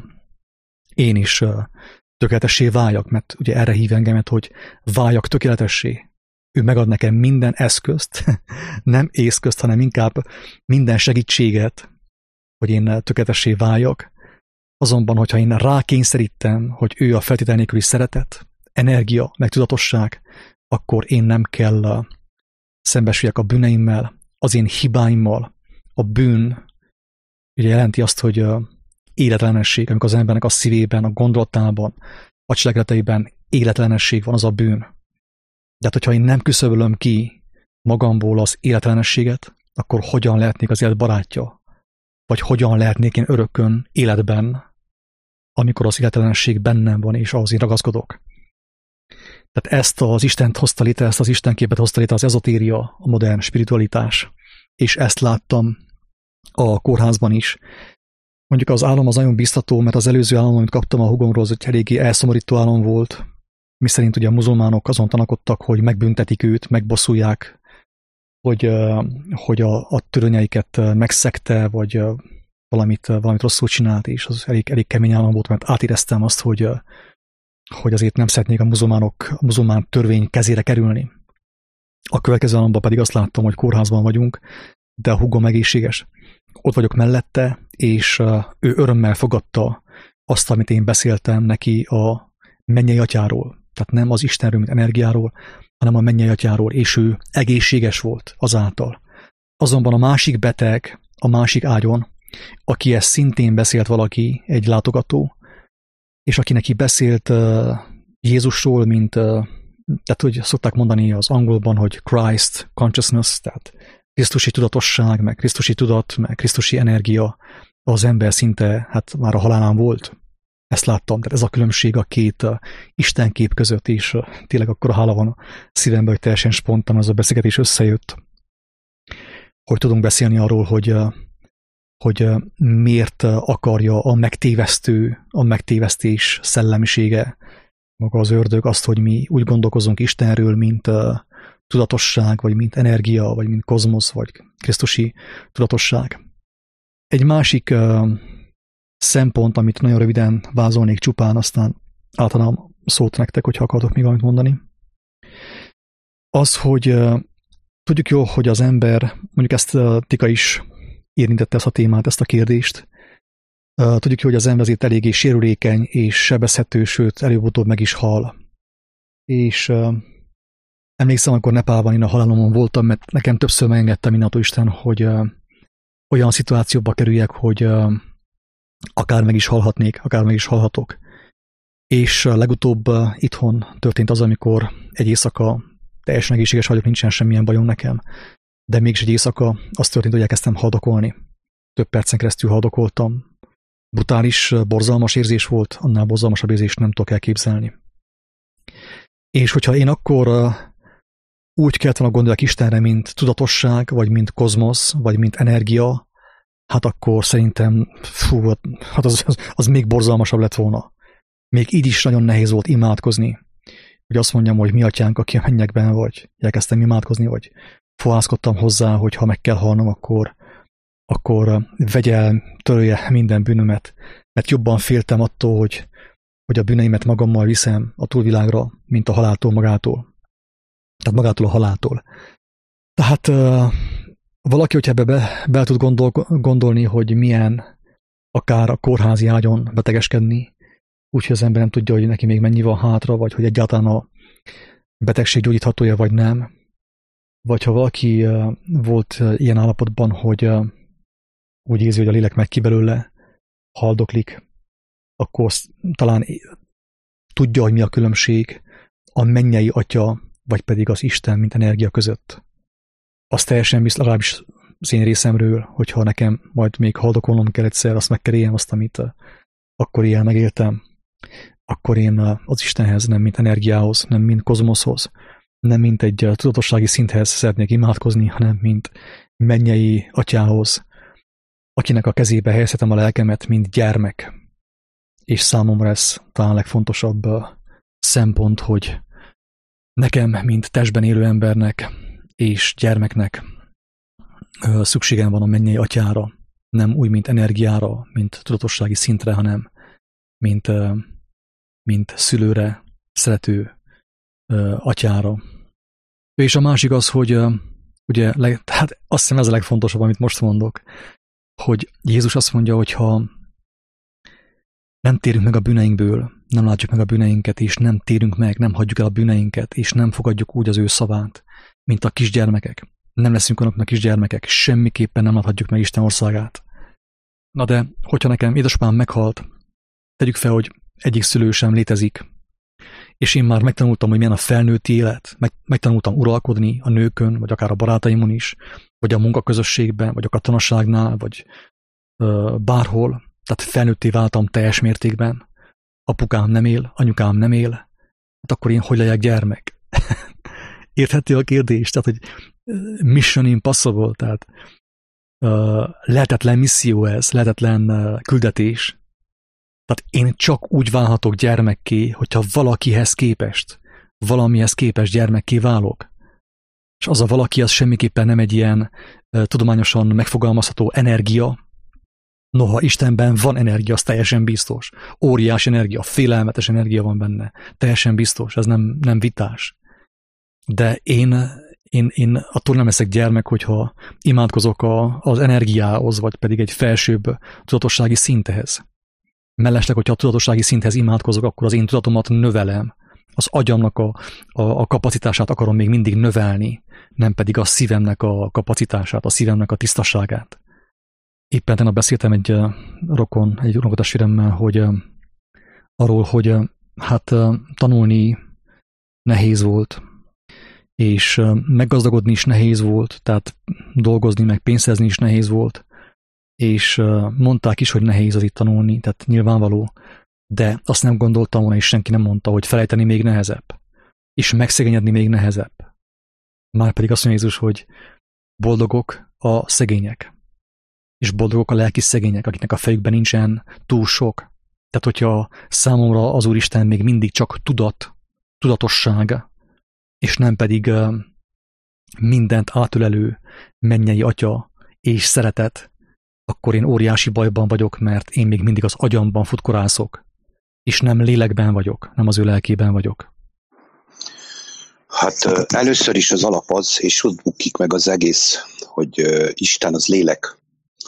én is tökéletessé váljak, mert ugye erre hív engemet, hogy váljak tökéletessé. Ő megad nekem minden eszközt, nem észközt, hanem inkább minden segítséget, hogy én tökéletessé váljak. Azonban, hogyha én rákényszerítem, hogy ő a feltétel nélküli szeretet, energia, meg tudatosság, akkor én nem kell szembesüljek a bűneimmel, az én hibáimmal. A bűn ugye jelenti azt, hogy életlenesség, amikor az embernek a szívében, a gondolatában, a cselekedeteiben életlenesség van, az a bűn. De hát, hogyha én nem küszöbölöm ki magamból az életlenességet, akkor hogyan lehetnék az élet barátja? Vagy hogyan lehetnék én örökön életben, amikor az életlenesség bennem van, és ahhoz én ragaszkodok? Tehát ezt az Istent hozta létre, ezt az Istenképet hozta létre az ezotéria, a modern spiritualitás. és ezt láttam a kórházban is. Mondjuk az álom az nagyon biztató, mert az előző álom, amit kaptam a hugomról, az egy eléggé elszomorító álom volt, miszerint ugye a muzulmánok azon tanakodtak, hogy megbüntetik őt, megbosszulják, hogy, hogy a, a törvényeiket megszegte, vagy valamit, valamit rosszul csinált, és az elég, elég kemény álom volt, mert átéreztem azt, hogy, hogy azért nem szeretnék a muzulmánok, a muzulmán törvény kezére kerülni. A következő álomban pedig azt láttam, hogy kórházban vagyunk, de a húgom egészséges. Ott vagyok mellette, és ő örömmel fogadta azt, amit én beszéltem neki a mennyei atyáról. Tehát nem az Istenről, mint energiáról, hanem a mennyei atyáról, és ő egészséges volt azáltal. Azonban a másik beteg, a másik ágyon, aki ezt szintén beszélt valaki, egy látogató, és aki neki beszélt uh, Jézusról, mint, uh, tehát hogy szokták mondani az angolban, hogy Christ consciousness, tehát Krisztusi tudatosság, meg Krisztusi tudat, meg Krisztusi energia, az ember szinte hát már a halálán volt. Ezt láttam, tehát ez a különbség a két uh, istenkép között, és uh, tényleg akkor a hála van a szívemben, hogy teljesen spontán az a beszélgetés összejött, hogy tudunk beszélni arról, hogy, uh, hogy uh, miért uh, akarja a megtévesztő, a megtévesztés szellemisége, maga az ördög azt, hogy mi úgy gondolkozunk Istenről, mint uh, tudatosság, vagy mint energia, vagy mint kozmosz, vagy krisztusi tudatosság. Egy másik uh, szempont, amit nagyon röviden vázolnék csupán, aztán átadom szót nektek, hogyha akartok még valamit mondani, az, hogy uh, tudjuk jól, hogy az ember, mondjuk ezt uh, Tika is érintette ezt a témát, ezt a kérdést, uh, tudjuk jól, hogy az ember azért eléggé sérülékeny és sebezhető, sőt, előbb-utóbb meg is hal. És uh, emlékszem, amikor Nepálban én a halálomon voltam, mert nekem többször megengedte mindentől Isten, hogy uh, olyan szituációba kerüljek, hogy uh, akár meg is halhatnék, akár meg is halhatok. És uh, legutóbb uh, itthon történt az, amikor egy éjszaka teljesen egészséges vagyok, nincsen semmilyen bajom nekem, de mégis egy éjszaka az történt, hogy elkezdtem haldokolni. Több percen keresztül haldokoltam. Brutális, borzalmas érzés volt, annál borzalmasabb érzést nem tudok elképzelni. És hogyha én akkor uh, úgy kellett volna gondoljak Istenre, mint tudatosság, vagy mint kozmosz, vagy mint energia, hát akkor szerintem fú, hát az, az, az még borzalmasabb lett volna. Még így is nagyon nehéz volt imádkozni, hogy azt mondjam, hogy mi atyánk, aki a mennyekben vagy. Elkezdtem imádkozni, vagy fohászkodtam hozzá, hogy ha meg kell halnom, akkor, akkor vegye el, törölje minden bűnömet, mert jobban féltem attól, hogy, hogy a bűneimet magammal viszem a túlvilágra, mint a haláltól magától. Tehát magától a haláltól. Tehát uh, valaki, hogyha ebbe be, be tud gondol, gondolni, hogy milyen akár a kórházi ágyon betegeskedni, úgyhogy az ember nem tudja, hogy neki még mennyi van hátra, vagy hogy egyáltalán a betegség gyógyíthatója, vagy nem. Vagy ha valaki uh, volt uh, ilyen állapotban, hogy uh, úgy érzi, hogy a lélek megy ki belőle, haldoklik, akkor talán tudja, hogy mi a különbség a mennyei atya, vagy pedig az Isten, mint energia között. Az teljesen biztos, legalábbis az én részemről, hogyha nekem majd még haldokolnom kell egyszer, azt meg kell éljem azt, amit uh, akkor ilyen megéltem, akkor én uh, az Istenhez, nem mint energiához, nem mint kozmoszhoz, nem mint egy uh, tudatossági szinthez szeretnék imádkozni, hanem mint mennyei atyához, akinek a kezébe helyezhetem a lelkemet, mint gyermek. És számomra ez talán a legfontosabb uh, szempont, hogy nekem, mint testben élő embernek és gyermeknek uh, szükségem van a mennyei atyára, nem úgy, mint energiára, mint tudatossági szintre, hanem mint, uh, mint szülőre, szerető uh, atyára. És a másik az, hogy uh, ugye, leg, hát azt hiszem ez a legfontosabb, amit most mondok, hogy Jézus azt mondja, hogy ha nem térünk meg a bűneinkből, nem látjuk meg a bűneinket, és nem térünk meg, nem hagyjuk el a bűneinket, és nem fogadjuk úgy az ő szavát, mint a kisgyermekek. Nem leszünk olyanok, mint a kisgyermekek, semmiképpen nem láthatjuk meg Isten országát. Na de, hogyha nekem édesapám meghalt, tegyük fel, hogy egyik szülő sem létezik, és én már megtanultam, hogy milyen a felnőtti élet, meg, megtanultam uralkodni a nőkön, vagy akár a barátaimon is, vagy a munkaközösségben, vagy a katonaságnál, vagy ö, bárhol, tehát felnőtté váltam teljes mértékben, apukám nem él, anyukám nem él, hát akkor én hogy legyek gyermek? Érthető a kérdés? Tehát, hogy mission impossible, tehát uh, lehetetlen misszió ez, lehetetlen uh, küldetés. Tehát én csak úgy válhatok gyermekké, hogyha valakihez képest, valamihez képest gyermekké válok. És az a valaki, az semmiképpen nem egy ilyen uh, tudományosan megfogalmazható energia. Noha Istenben van energia, az teljesen biztos. Óriás energia, félelmetes energia van benne. Teljesen biztos, ez nem, nem vitás. De én, én, én attól nem leszek gyermek, hogyha imádkozok a, az energiához, vagy pedig egy felsőbb tudatossági szinthez. Mellesleg, hogyha a tudatossági szinthez imádkozok, akkor az én tudatomat növelem. Az agyamnak a, a, a kapacitását akarom még mindig növelni, nem pedig a szívemnek a kapacitását, a szívemnek a tisztaságát. Éppen tegnap beszéltem egy uh, rokon, egy rokotestvéremmel, hogy uh, arról, hogy uh, hát uh, tanulni nehéz volt, és uh, meggazdagodni is nehéz volt, tehát dolgozni, meg pénzezni is nehéz volt, és uh, mondták is, hogy nehéz az itt tanulni, tehát nyilvánvaló, de azt nem gondoltam volna, és senki nem mondta, hogy felejteni még nehezebb, és megszegényedni még nehezebb. Márpedig azt mondja Jézus, hogy boldogok a szegények, és boldogok a lelki szegények, akiknek a fejükben nincsen túl sok. Tehát, hogyha számomra az Úristen még mindig csak tudat, tudatosság, és nem pedig uh, mindent átölelő mennyei atya és szeretet, akkor én óriási bajban vagyok, mert én még mindig az agyamban futkorászok, és nem lélekben vagyok, nem az ő lelkében vagyok. Hát először is az alap az, és ott bukik meg az egész, hogy uh, Isten az lélek.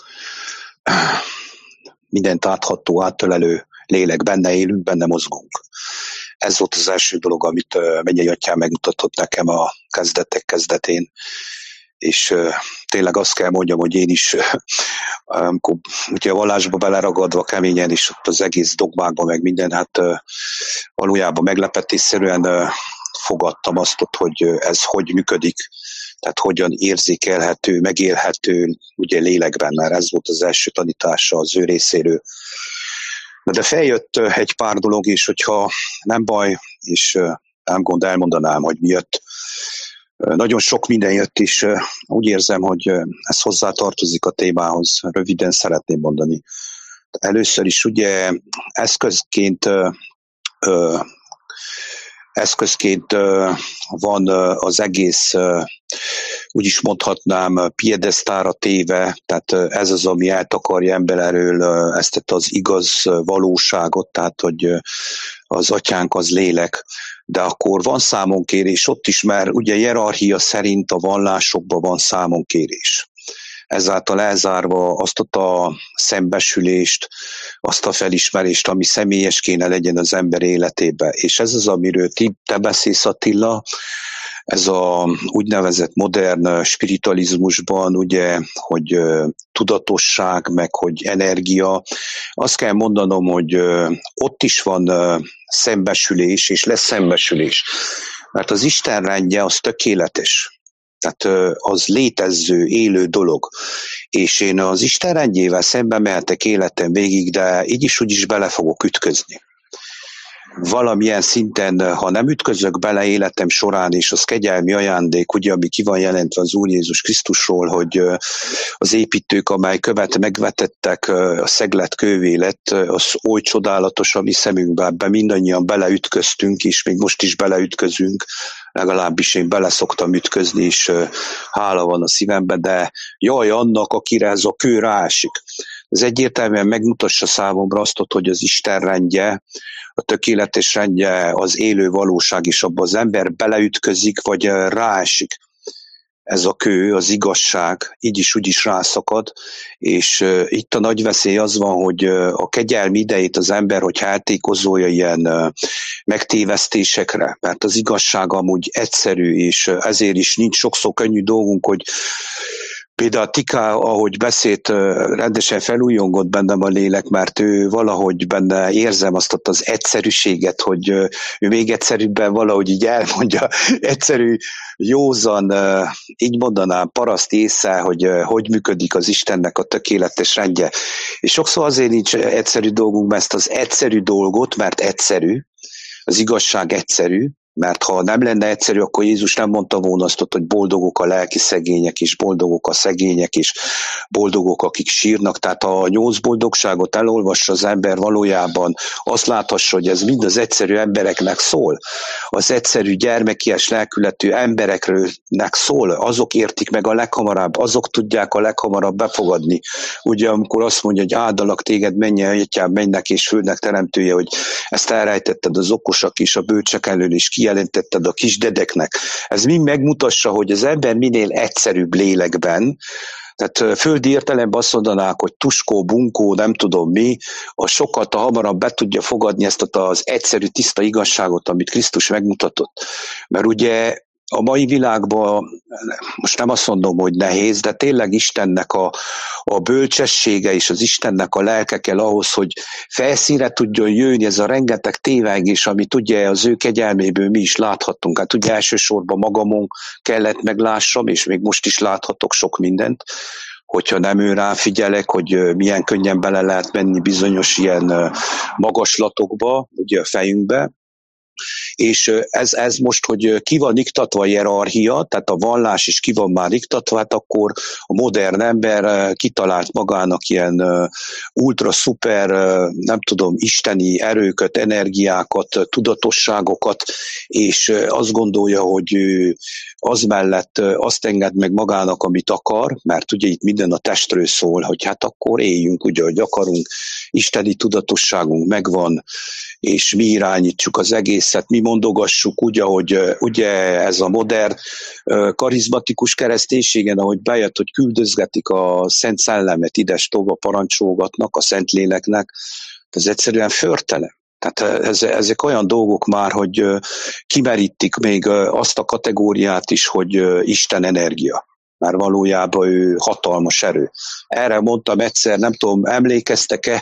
Mindent átható, átölelő lélek, benne élünk, benne mozgunk. Ez volt az első dolog, amit uh, mennyei atyám megmutatott nekem a kezdetek kezdetén, és uh, tényleg azt kell mondjam, hogy én is uh, amikor ugye a vallásba beleragadva keményen, és ott az egész dogmákban meg minden, hát uh, valójában meglepetésszerűen uh, fogadtam azt, hogy ez hogy működik, tehát hogyan érzékelhető, megélhető, ugye lélekben, mert ez volt az első tanítása az ő részéről. De feljött egy pár dolog is, hogyha nem baj, és nem gond, elmondanám, hogy mi jött. Nagyon sok minden jött is. Úgy érzem, hogy ez hozzátartozik a témához. Röviden szeretném mondani. Először is ugye eszközként eszközként van az egész, úgy is mondhatnám, piedesztára téve, tehát ez az, ami eltakarja ember elől ezt az igaz valóságot, tehát hogy az atyánk az lélek, de akkor van számonkérés ott is, mert ugye hierarchia szerint a vallásokban van számonkérés. Ezáltal elzárva azt a szembesülést, azt a felismerést, ami személyes kéne legyen az ember életébe. És ez az, amiről te beszélsz, Attila, ez a úgynevezett modern spiritualizmusban, ugye, hogy tudatosság, meg hogy energia. Azt kell mondanom, hogy ott is van szembesülés, és lesz szembesülés. Mert az Isten rendje az tökéletes. Tehát az létező, élő dolog. És én az Isten rendjével szemben mehetek életem végig, de így is úgy is bele fogok ütközni. Valamilyen szinten, ha nem ütközök bele életem során, és az kegyelmi ajándék, ugye, ami ki van jelentve az Úr Jézus Krisztusról, hogy az építők, amely követ megvetettek, a szeglet kővé lett, az oly csodálatos a mi szemünkbe, ebben mindannyian beleütköztünk, és még most is beleütközünk, legalábbis én bele szoktam ütközni, és hála van a szívemben, de jaj annak, akire ez a kő ráesik. Ez egyértelműen megmutassa számomra azt, hogy az Isten rendje, a tökéletes rendje, az élő valóság, és abban az ember beleütközik, vagy ráesik. Ez a kő, az igazság, így is úgy is rászakad, és uh, itt a nagy veszély az van, hogy uh, a kegyelmi idejét az ember, hogy eltékozolja ilyen uh, megtévesztésekre, mert az igazság amúgy egyszerű, és uh, ezért is nincs sokszor könnyű dolgunk, hogy például Tika, ahogy beszélt, rendesen felújongott bennem a lélek, mert ő valahogy benne érzem azt az egyszerűséget, hogy ő még egyszerűbben valahogy így elmondja, egyszerű, józan, így mondanám, paraszt észre, hogy hogy működik az Istennek a tökéletes rendje. És sokszor azért nincs egyszerű dolgunk, mert ezt az egyszerű dolgot, mert egyszerű, az igazság egyszerű, Mert ha nem lenne egyszerű, akkor Jézus nem mondta volna azt, hogy boldogok a lelki szegények is, boldogok a szegények is, boldogok, akik sírnak. Tehát ha a nyolc boldogságot elolvassa az ember, valójában azt láthassa, hogy ez mind az egyszerű embereknek szól. Az egyszerű gyermekies lelkületű embereknek szól. Azok értik meg a leghamarabb, azok tudják a leghamarabb befogadni. Ugye amikor azt mondja, hogy áldalak téged, menj el, atyám, mennek és földnek teremtője, hogy ezt elrejtetted az okosak és a bölcsek elől is, kijelentetted a kisdedeknek. Ez mind megmutassa, hogy az ember minél egyszerűbb lélekben, tehát földi értelemben azt mondanák, hogy tuskó, bunkó, nem tudom mi, a sokat a hamarabb be tudja fogadni ezt az egyszerű, tiszta igazságot, amit Krisztus megmutatott. Mert ugye a mai világban, most nem azt mondom, hogy nehéz, de tényleg Istennek a, a bölcsessége és az Istennek a lelke kell ahhoz, hogy felszínre tudjon jönni ez a rengeteg tévegés, amit ugye az ő kegyelméből mi is láthatunk. Hát ugye elsősorban magamon kellett meglássam, és még most is láthatok sok mindent, hogyha nem ő ráfigyelek, hogy milyen könnyen bele lehet menni bizonyos ilyen magaslatokba, ugye a fejünkbe. És ez, ez most, hogy ki van iktatva a hierarchia, tehát a vallás is ki van már iktatva, hát akkor a modern ember kitalált magának ilyen ultra szuper, nem tudom, isteni erőket, energiákat, tudatosságokat, és azt gondolja, hogy az mellett azt enged meg magának, amit akar, mert ugye itt minden a testről szól, hogy hát akkor éljünk ugye, hogy akarunk, isteni tudatosságunk megvan, és mi irányítsuk az egészet, mi mondogassuk úgy, ahogy ugye ez a modern karizmatikus kereszténységen, ahogy bejött, hogy küldözgetik a Szent Szellemet, ides tova parancsolgatnak a Szentléleknek, ez egyszerűen förtelen. Tehát ez, ezek olyan dolgok már, hogy kimerítik még azt a kategóriát is, hogy Isten energia. Mert valójában ő hatalmas erő. Erre mondtam egyszer, nem tudom, emlékeztek-e,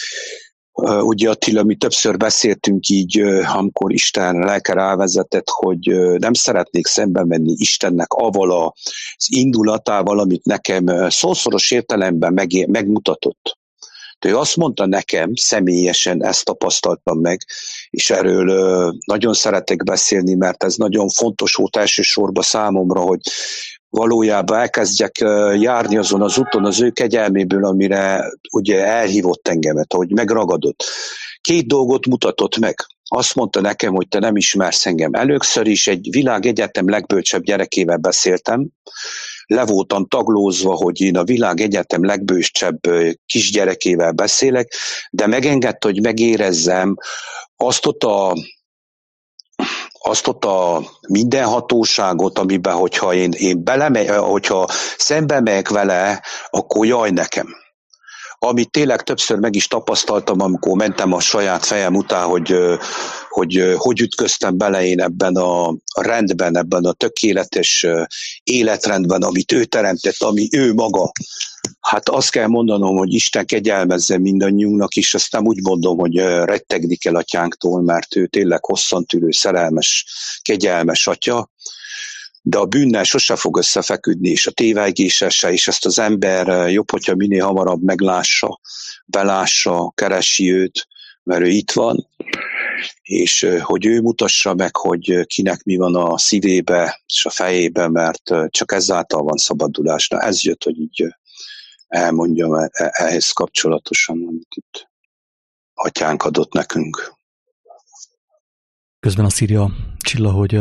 ugye Attila, mi többször beszéltünk így, amikor Isten lelke rávezetett, hogy nem szeretnék szembe menni Istennek avval az indulatával, amit nekem szószoros értelemben meg, megmutatott. De ő azt mondta nekem, személyesen ezt tapasztaltam meg, és erről nagyon szeretek beszélni, mert ez nagyon fontos volt elsősorban számomra, hogy valójában elkezdjek járni azon az úton az ő kegyelméből, amire ugye elhívott engemet, ahogy megragadott. Két dolgot mutatott meg. Azt mondta nekem, hogy te nem ismersz engem. Először is egy világegyetem legbölcsebb gyerekével beszéltem, le voltam taglózva, hogy én a világegyetem legbölcsebb kisgyerekével beszélek, de megengedte, hogy megérezzem azt ott a azt ott a mindenhatóságot, amiben, hogyha én, én beleme, hogyha szembe megyek vele, akkor jaj nekem. Amit tényleg többször meg is tapasztaltam, amikor mentem a saját fejem után, hogy hogy, hogy ütköztem bele én ebben a rendben, ebben a tökéletes életrendben, amit ő teremtett, ami ő maga. Hát azt kell mondanom, hogy Isten kegyelmezze mindannyiunknak, és ezt nem úgy mondom, hogy rettegni kell atyánktól, mert ő tényleg hosszantűrő, szerelmes, kegyelmes atya, de a bűnnel sose fog összefeküdni, és a tévegéssel se, és ezt az ember jobb, hogyha minél hamarabb meglássa, belássa, keresi őt, mert ő itt van, és hogy ő mutassa meg, hogy kinek mi van a szívébe és a fejébe, mert csak ezáltal van szabadulás. Na ez jött, hogy így elmondjam ehhez kapcsolatosan, amit itt atyánk adott nekünk. Közben azt írja Csilla, hogy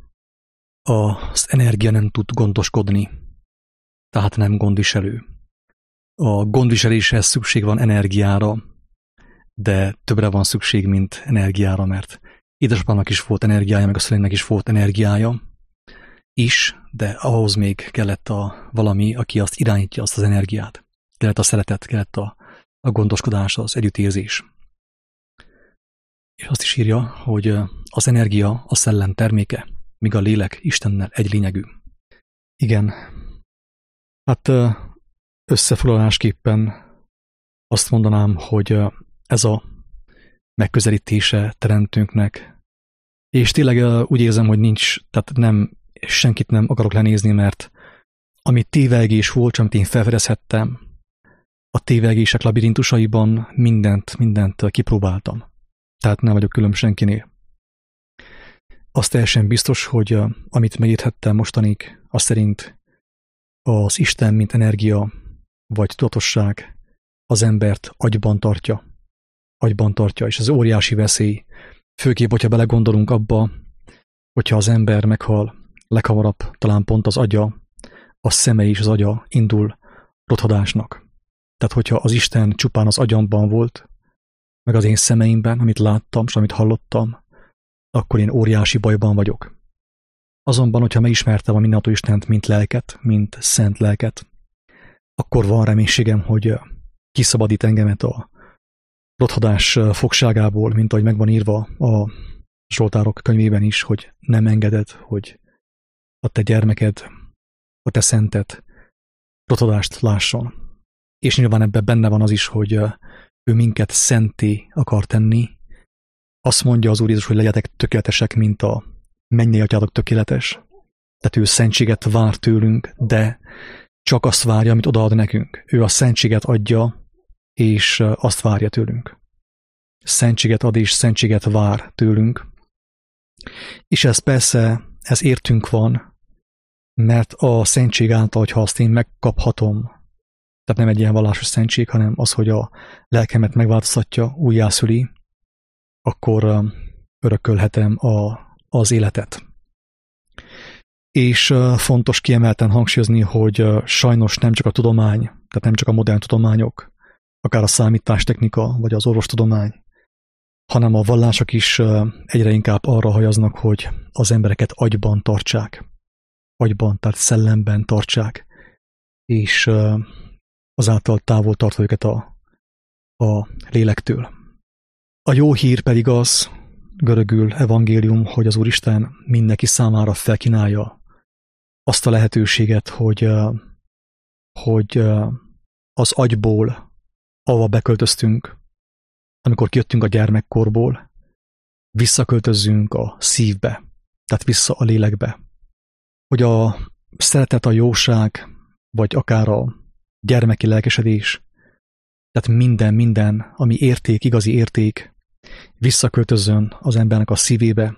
az energia nem tud gondoskodni, tehát nem gondviselő. A gondviseléshez szükség van energiára, de többre van szükség, mint energiára, mert édesapának is volt energiája, meg a szüleinek is volt energiája is, de ahhoz még kellett a valami, aki azt irányítja, azt az energiát. Kellett a szeretet, kellett a, a gondoskodás, az együttérzés. És azt is írja, hogy az energia a szellem terméke, míg a lélek Istennel egy lényegű. Igen, hát összefoglalásképpen azt mondanám, hogy ez a megközelítése teremtőnknek, és tényleg úgy érzem, hogy nincs, tehát nem, senkit nem akarok lenézni, mert amit tévegés volt, amit én felfedezhettem, a tévegések labirintusaiban mindent, mindent kipróbáltam. Tehát nem vagyok különb senkinél. Az teljesen biztos, hogy amit megérthettem mostanig, az szerint az Isten, mint energia, vagy tudatosság az embert agyban tartja. Agyban tartja, és ez óriási veszély. Főképp, hogyha belegondolunk abba, hogyha az ember meghal, leghamarabb talán pont az agya, a szeme és az agya indul rothadásnak. Tehát, hogyha az Isten csupán az agyamban volt, meg az én szemeimben, amit láttam, és amit hallottam, akkor én óriási bajban vagyok. Azonban, hogyha megismertem a mindenható Istent, mint lelket, mint szent lelket, akkor van reménységem, hogy kiszabadít engemet a rothadás fogságából, mint ahogy megvan írva a Zsoltárok könyvében is, hogy nem engeded, hogy a te gyermeked, a te szented rothadást lásson. És nyilván ebben benne van az is, hogy ő minket szenté akar tenni. Azt mondja az Úr Jézus, hogy legyetek tökéletesek, mint a mennyei atyátok tökéletes. Tehát ő szentséget vár tőlünk, de csak azt várja, amit odaad nekünk. Ő a szentséget adja, és azt várja tőlünk. Szentséget ad és szentséget vár tőlünk. És ez persze, ez értünk van, mert a szentség által, hogyha azt én megkaphatom, tehát nem egy ilyen vallásos szentség, hanem az, hogy a lelkemet megváltoztatja, újjászüli, akkor örökölhetem a, az életet. És fontos kiemelten hangsúlyozni, hogy sajnos nem csak a tudomány, tehát nem csak a modern tudományok, akár a számítástechnika, vagy az orvostudomány, hanem a vallások is egyre inkább arra hajaznak, hogy az embereket agyban tartsák. Agyban, tehát szellemben tartsák, és azáltal távol tartva őket a, a lélektől. A jó hír pedig az, görögül evangélium, hogy az Úristen mindenki számára felkínálja azt a lehetőséget, hogy, hogy az agyból, ahova beköltöztünk, amikor kijöttünk a gyermekkorból, visszaköltözzünk a szívbe, tehát vissza a lélekbe. Hogy a szeretet, a jóság, vagy akár a gyermeki lelkesedés, tehát minden, minden, ami érték, igazi érték, visszaköltözzön az embernek a szívébe.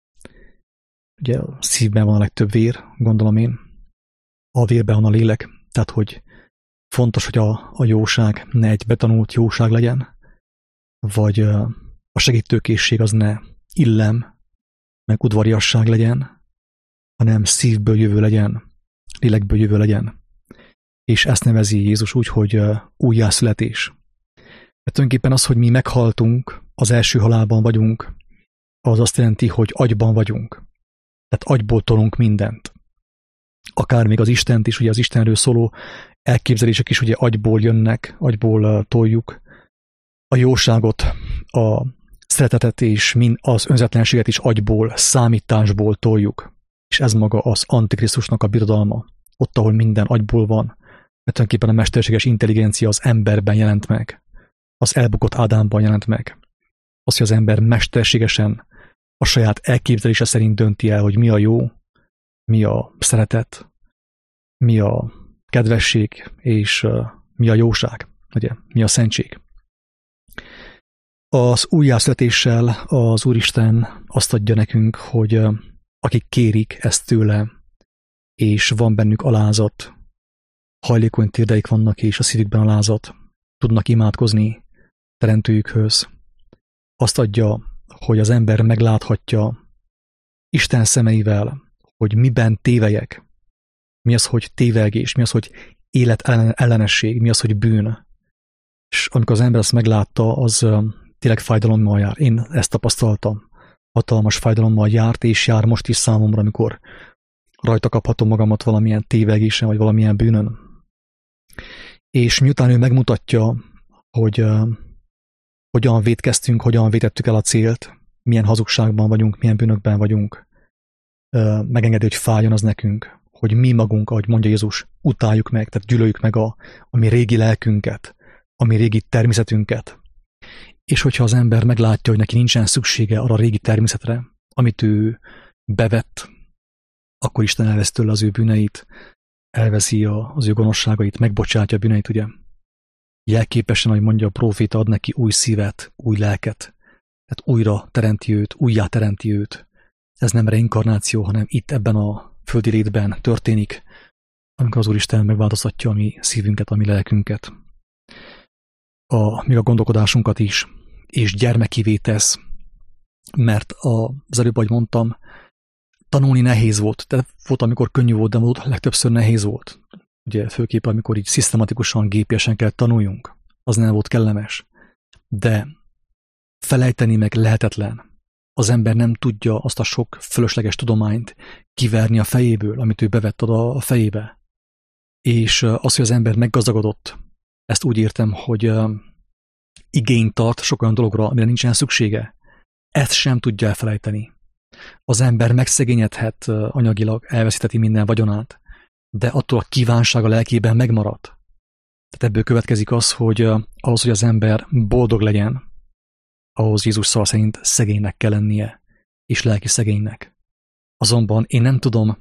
Ugye a szívben van a legtöbb vér, gondolom én. A vérben van a lélek, tehát hogy fontos, hogy a, a jóság ne egy betanult jóság legyen, vagy a segítőkészség az ne illem, meg udvariasság legyen, hanem szívből jövő legyen, lélekből jövő legyen. És ezt nevezi Jézus úgy, hogy újjászületés. Mert tulajdonképpen az, hogy mi meghaltunk, az első halálban vagyunk, az azt jelenti, hogy agyban vagyunk. Tehát agyból tolunk mindent. Akár még az Istent is, ugye az Istenről szóló elképzelések is ugye agyból jönnek, agyból toljuk. A jóságot, a szeretetet és az önzetlenséget is agyból, számításból toljuk. És ez maga az Antikrisztusnak a birodalma. Ott, ahol minden agyból van, mert tulajdonképpen a mesterséges intelligencia az emberben jelent meg. Az elbukott Ádámban jelent meg. Az, hogy az ember mesterségesen a saját elképzelése szerint dönti el, hogy mi a jó, mi a szeretet, mi a kedvesség, és uh, mi a jóság, ugye, mi a szentség. Az újjászületéssel az Úristen azt adja nekünk, hogy uh, akik kérik ezt tőle, és van bennük alázat, hajlékony térdeik vannak, és a szívükben alázat, tudnak imádkozni teremtőjükhöz. Azt adja, hogy az ember megláthatja Isten szemeivel, hogy miben tévelyek, mi az, hogy tévelgés, mi az, hogy életellenesség, mi az, hogy bűn. És amikor az ember ezt meglátta, az tényleg fájdalommal jár. Én ezt tapasztaltam. Hatalmas fájdalommal járt, és jár most is számomra, amikor rajta kaphatom magamat valamilyen tévelgésen, vagy valamilyen bűnön. És miután ő megmutatja, hogy uh, hogyan vétkeztünk, hogyan vétettük el a célt, milyen hazugságban vagyunk, milyen bűnökben vagyunk, uh, megengedi, hogy fájjon az nekünk, hogy mi magunk, ahogy mondja Jézus, utáljuk meg, tehát gyűlöljük meg a, a mi régi lelkünket, a mi régi természetünket. És hogyha az ember meglátja, hogy neki nincsen szüksége arra a régi természetre, amit ő bevett, akkor Isten elvesz tőle az ő bűneit, elveszi az ő gonoszságait, megbocsátja a bűneit, ugye? Jelképesen, ahogy mondja a próféta, ad neki új szívet, új lelket, tehát újra teremti őt, újjá teremti őt, ez nem reinkarnáció, hanem itt ebben a földi létben történik, amikor az Úristen megváltoztatja a mi szívünket, a mi lelkünket, a, még a gondolkodásunkat is, és gyermekivé tesz, mert az előbb, ahogy mondtam, tanulni nehéz volt. Tehát volt, amikor könnyű volt, de volt, legtöbbször nehéz volt. Ugye főképp, amikor így szisztematikusan, gépiesen kell tanuljunk. Az nem volt kellemes. De felejteni meg lehetetlen. Az ember nem tudja azt a sok fölösleges tudományt kiverni a fejéből, amit ő bevett oda a fejébe. És az, hogy az ember meggazdagodott, ezt úgy értem, hogy igényt tart sok olyan dologra, amire nincsen szüksége. Ezt sem tudja elfelejteni. Az ember megszegényedhet anyagilag, elveszíteti minden vagyonát, de attól a kívánság a lelkében megmarad. Tehát ebből következik az, hogy ahhoz, hogy az ember boldog legyen, ahhoz Jézus szava szerint szegénynek kell lennie, és lelki szegénynek. Azonban én nem tudom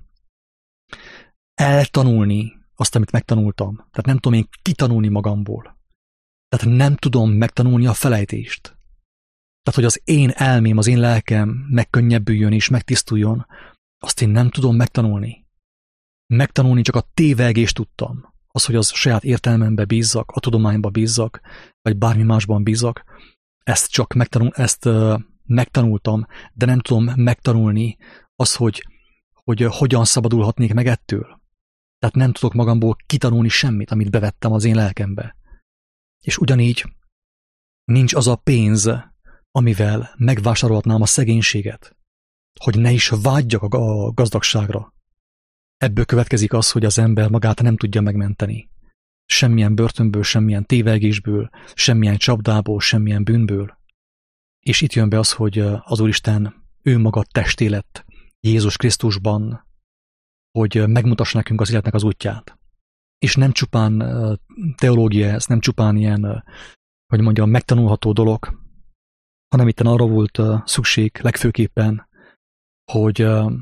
eltanulni azt, amit megtanultam. Tehát nem tudom én kitanulni magamból. Tehát nem tudom megtanulni a felejtést. Tehát, hogy az én elmém, az én lelkem megkönnyebbüljön és megtisztuljon, azt én nem tudom megtanulni. Megtanulni csak a tévelgést tudtam. Az, hogy az saját értelmembe bízzak, a tudományba bízzak, vagy bármi másban bízzak, ezt csak megtanul, ezt, uh, megtanultam, de nem tudom megtanulni az, hogy, hogy uh, hogyan szabadulhatnék meg ettől. Tehát nem tudok magamból kitanulni semmit, amit bevettem az én lelkembe. És ugyanígy nincs az a pénz, amivel megvásárolhatnám a szegénységet, hogy ne is vágyjak a gazdagságra. Ebből következik az, hogy az ember magát nem tudja megmenteni. Semmilyen börtönből, semmilyen tévelgésből, semmilyen csapdából, semmilyen bűnből. És itt jön be az, hogy az Úristen ő maga testé lett Jézus Krisztusban, hogy megmutassa nekünk az életnek az útját. És nem csupán teológia ez, nem csupán ilyen, hogy mondjam, megtanulható dolog, hanem itten arra volt szükség legfőképpen, hogy,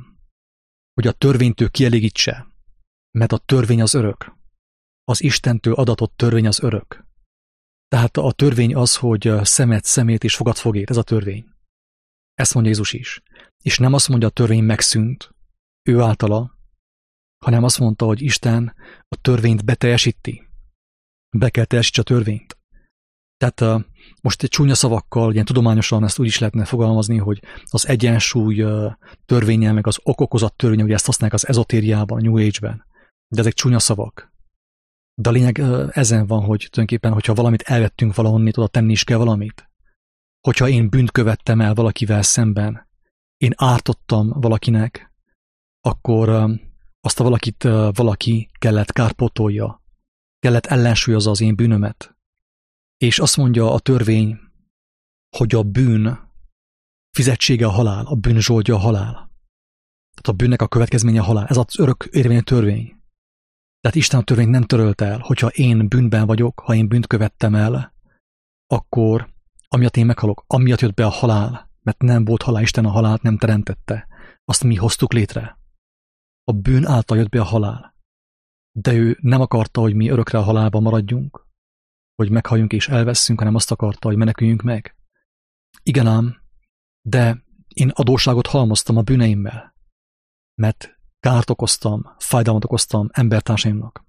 hogy a törvényt ő kielégítse, mert a törvény az örök. Az Istentől adatott törvény az örök. Tehát a törvény az, hogy szemet szemét és fogad fogét, ez a törvény. Ezt mondja Jézus is. És nem azt mondja, a törvény megszűnt, ő általa, hanem azt mondta, hogy Isten a törvényt beteljesíti. Be kell teljesítse a törvényt. Tehát uh, most egy csúnya szavakkal, ilyen tudományosan ezt úgy is lehetne fogalmazni, hogy az egyensúly uh, törvénye, meg az ok-okozat törvénye, ugye ezt használják az ezotériában, a New Age-ben. De ezek csúnya szavak. De a lényeg uh, ezen van, hogy tulajdonképpen, hogyha valamit elvettünk valahonnét, oda tenni is kell valamit. Hogyha én bűnt követtem el valakivel szemben, én ártottam valakinek, akkor uh, azt a valakit uh, valaki kellett kárpótolja, kellett ellensúlyozza az én bűnömet. És azt mondja a törvény, hogy a bűn fizetsége a halál, a bűn zsoldja a halál. Tehát a bűnnek a következménye a halál. Ez az örök érvényű törvény. Tehát Isten a törvényt nem törölte el, hogyha én bűnben vagyok, ha én bűnt követtem el, akkor amiatt én meghalok, amiatt jött be a halál, mert nem volt halál, Isten a halált nem teremtette. Azt mi hoztuk létre. A bűn által jött be a halál. De ő nem akarta, hogy mi örökre a halálban maradjunk, hogy meghalljunk és elveszünk, hanem azt akarta, hogy meneküljünk meg. Igen ám, de én adósságot halmoztam a bűneimmel, mert kárt okoztam, fájdalmat okoztam embertársaimnak.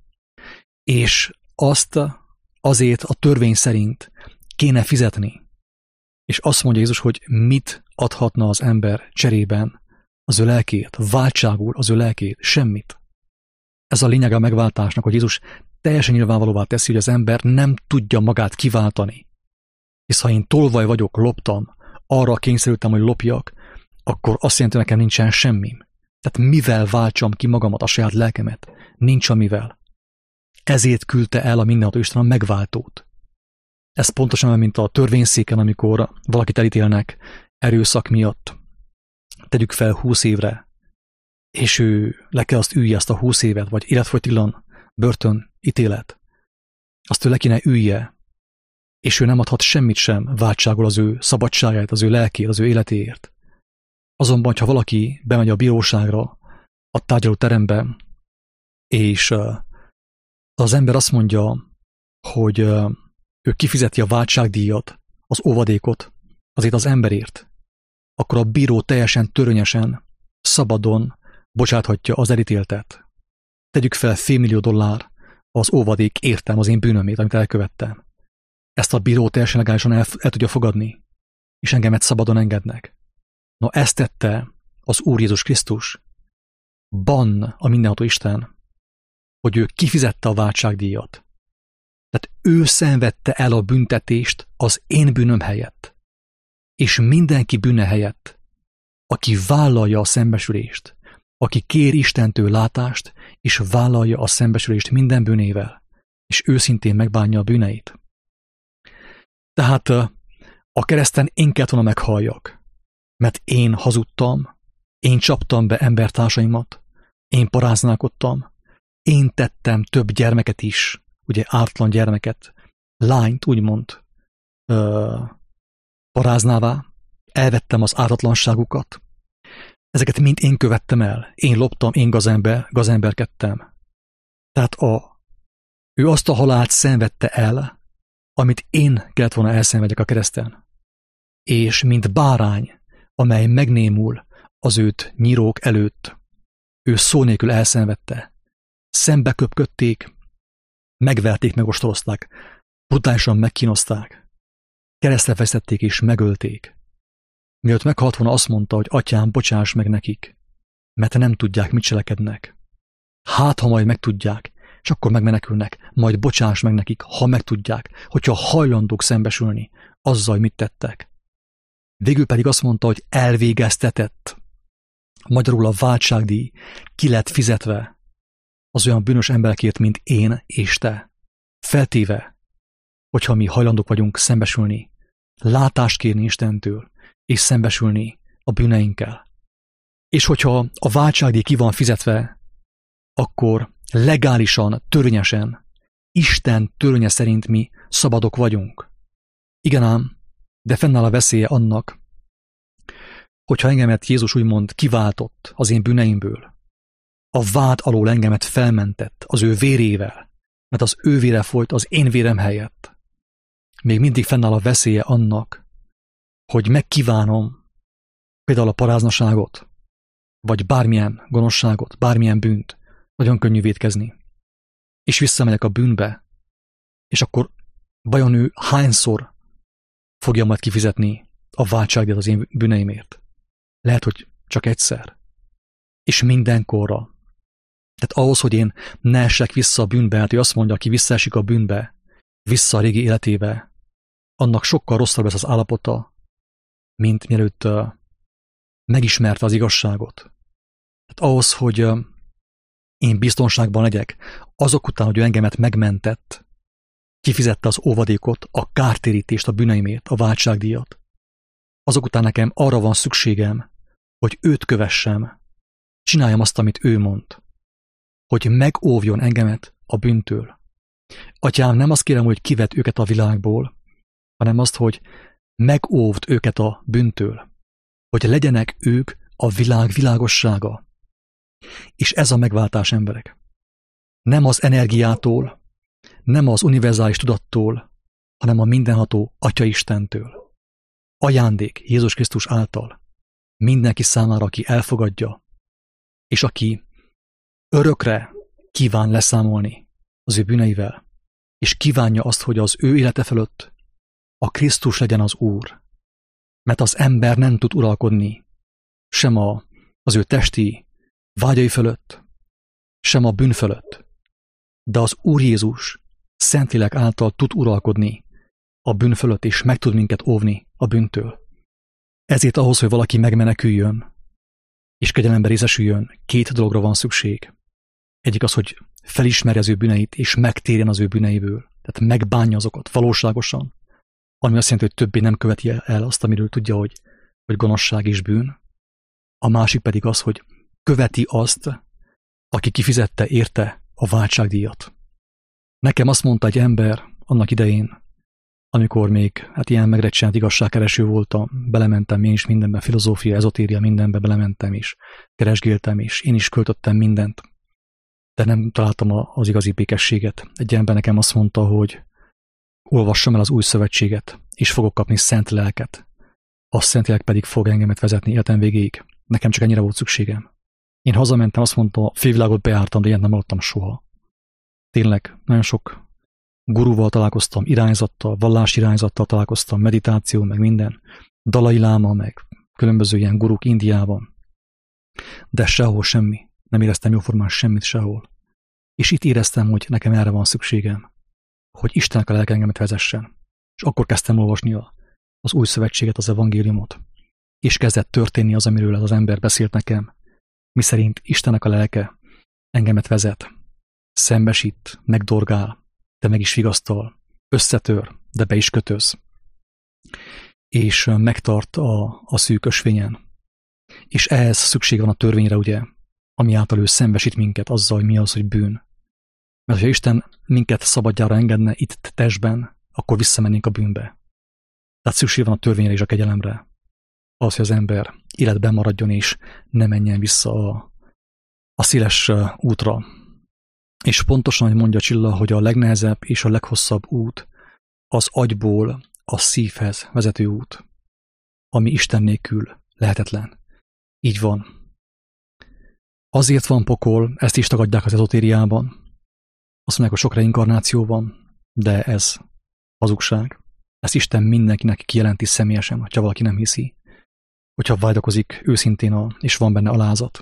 És azt azért a törvény szerint kéne fizetni. És azt mondja Jézus, hogy mit adhatna az ember cserében az ő lelkét, váltságul az ő lelkét, semmit. Ez a lényeg a megváltásnak, hogy Jézus teljesen nyilvánvalóvá teszi, hogy az ember nem tudja magát kiváltani. Hisz ha én tolvaj vagyok, loptam, arra kényszerültem, hogy lopjak, akkor azt jelenti, hogy nekem nincsen semmim. Tehát mivel váltsam ki magamat, a saját lelkemet? Nincs amivel. Ezért küldte el a mindenható Isten a megváltót. Ez pontosan olyan, mint a törvényszéken, amikor valakit elítélnek erőszak miatt. Tegyük fel húsz évre, és ő le kell azt ülje azt a húsz évet, vagy életfogytiglan börtön ítélet. Azt ő le kéne ülje, és ő nem adhat semmit sem váltságul az ő szabadságát, az ő lelkét, az ő életéért. Azonban, ha valaki bemegy a bíróságra, a tárgyaló terembe, és az ember azt mondja, hogy ő kifizeti a váltságdíjat, az óvadékot azért az emberért, akkor a bíró teljesen törvényesen szabadon bocsáthatja az elítéltet. Tegyük fel félmillió dollár az óvadék értem az én bűnömét, amit elkövettem. Ezt a bíró teljesen legálisan el, el tudja fogadni, és engemet szabadon engednek. No, ezt tette az Úr Jézus Krisztus, Ban, a mindenható Isten, hogy ő kifizette a váltságdíjat. Tehát ő szenvedte el a büntetést az én bűnöm helyett. És mindenki bűne helyett, aki vállalja a szembesülést, aki kér Istentől látást, és vállalja a szembesülést minden bűnével, és őszintén megbánja a bűneit. Tehát a kereszten én kellett volna meghalljak, mert én hazudtam, én csaptam be embertársaimat, én paráználkodtam, én tettem több gyermeket is, ugye ártlan gyermeket, lányt úgymond ö, paráznává, elvettem az ártatlanságukat. Ezeket mind én követtem el, én loptam, én gazember, gazemberkedtem. Tehát a, ő azt a halált szenvedte el, amit én kellett volna elszenvedjek a kereszten. És mint bárány, amely megnémul az őt nyírók előtt, ő szó nélkül elszenvedte. Szembe köpködték, megverték, megostorozták, brutálisan megkínozták, keresztre feszették és megölték. Mielőtt meghalt volna, azt mondta, hogy atyám, bocsáss meg nekik, mert nem tudják, mit cselekednek. Hát, ha majd megtudják, és akkor megmenekülnek, majd bocsáss meg nekik, ha megtudják, hogyha hajlandók szembesülni azzal, mit tettek. Végül pedig azt mondta, hogy elvégeztetett. Magyarul a váltságdíj ki lett fizetve az olyan bűnös emberekért, mint én és te. Feltéve, hogyha mi hajlandók vagyunk szembesülni, látást kérni Istentől, és szembesülni a bűneinkkel. És hogyha a váltságdíj ki van fizetve, akkor legálisan, törvényesen, Isten törvénye szerint mi szabadok vagyunk. Igen ám, de fennáll a veszélye annak, hogyha engemet Jézus úgymond kiváltott az én bűneimből, a vád alól engemet felmentett az ő vérével, mert az ő vére folyt az én vérem helyett. Még mindig fennáll a veszélye annak, hogy megkívánom például a paráznaságot, vagy bármilyen gonoszságot, bármilyen bűnt, nagyon könnyű vétkezni. És visszamegyek a bűnbe, és akkor vajon ő hányszor fogja majd kifizetni a váltságdíjat az én bűneimért? Lehet, hogy csak egyszer. És mindenkorra. Tehát ahhoz, hogy én ne essek vissza a bűnbe, hát ő azt mondja, aki visszaesik a bűnbe, vissza a régi életébe, annak sokkal rosszabb lesz az állapota, mint mielőtt uh, megismerte az igazságot. Tehát ahhoz, hogy uh, én biztonságban legyek, azok után, hogy ő engemet megmentett, kifizette az óvadékot, a kártérítést, a bűneimért, a váltságdíjat. Azok után nekem arra van szükségem, hogy őt kövessem, csináljam azt, amit ő mond, hogy megóvjon engemet a bűntől. Atyám, nem azt kérem, hogy kivett őket a világból, hanem azt, hogy megóvd őket a bűntől, hogy legyenek ők a világ világossága. És ez a megváltás, emberek. Nem az energiától, nem az univerzális tudattól, hanem a mindenható Atya Istentől. Ajándék Jézus Krisztus által mindenki számára, aki elfogadja, és aki örökre kíván leszámolni az ő bűneivel, és kívánja azt, hogy az ő élete fölött a Krisztus legyen az Úr. Mert az ember nem tud uralkodni sem a, az ő testi vágyai fölött, sem a bűn fölött. De az Úr Jézus Szentlélek által tud uralkodni a bűn fölött, és meg tud minket óvni a bűntől. Ezért ahhoz, hogy valaki megmeneküljön, és kegyelembe részesüljön, két dologra van szükség. Egyik az, hogy felismerje az ő bűneit, és megtérjen az ő bűneiből. Tehát megbánja azokat valóságosan, ami azt jelenti, hogy többé nem követi el azt, amiről tudja, hogy, hogy gonoszság és bűn. A másik pedig az, hogy követi azt, aki kifizette érte a váltságdíjat. Nekem azt mondta egy ember annak idején, amikor még hát ilyen megrecsenyt igazságkereső voltam, belementem én is mindenbe, filozófia, ezotéria, mindenbe belementem is, keresgéltem is, én is költöttem mindent, de nem találtam az igazi békességet. Egy ember nekem azt mondta, hogy olvassam el az új szövetséget, és fogok kapni szent lelket. A szent lélek pedig fog engemet vezetni életem végéig. Nekem csak ennyire volt szükségem. Én hazamentem, azt mondta, félvilágot bejártam, de ilyet nem hallottam soha. Tényleg, nagyon sok guruval találkoztam, irányzattal, vallásirányzattal találkoztam, meditáció, meg minden. Dalai Láma, meg különböző ilyen guruk Indiában. De sehol semmi. Nem éreztem jóformán semmit sehol. És itt éreztem, hogy nekem erre van szükségem. Hogy Istennek a lelke engemet vezessen. És akkor kezdtem olvasni az új szövetséget, az evangéliumot. És kezdett történni az, amiről az ember beszélt nekem. Miszerint Istennek a lelke engemet vezet. Szembesít, megdorgál, de meg is vigasztal. Összetör, de be is kötöz. És megtart a, a szűk ösvényen. És ehhez szükség van a törvényre, ugye, ami által ő szembesít minket azzal, hogy mi az, hogy bűn. Mert ha Isten minket szabadjára engedne itt testben, akkor visszamennénk a bűnbe. Tehát szükség van a törvényre és a kegyelemre. Az, hogy az ember életben maradjon és ne menjen vissza a, a széles útra. És pontosan, hogy mondja Csilla, hogy a legnehezebb és a leghosszabb út az agyból a szívhez vezető út, ami Isten nélkül lehetetlen. Így van. Azért van pokol, ezt is tagadják az ezotériában. Azt mondják, hogy sok reinkarnáció van, de ez hazugság. Ezt Isten mindenkinek kijelenti személyesen, ha valaki nem hiszi. Hogyha vágyakozik őszintén a, és van benne alázat.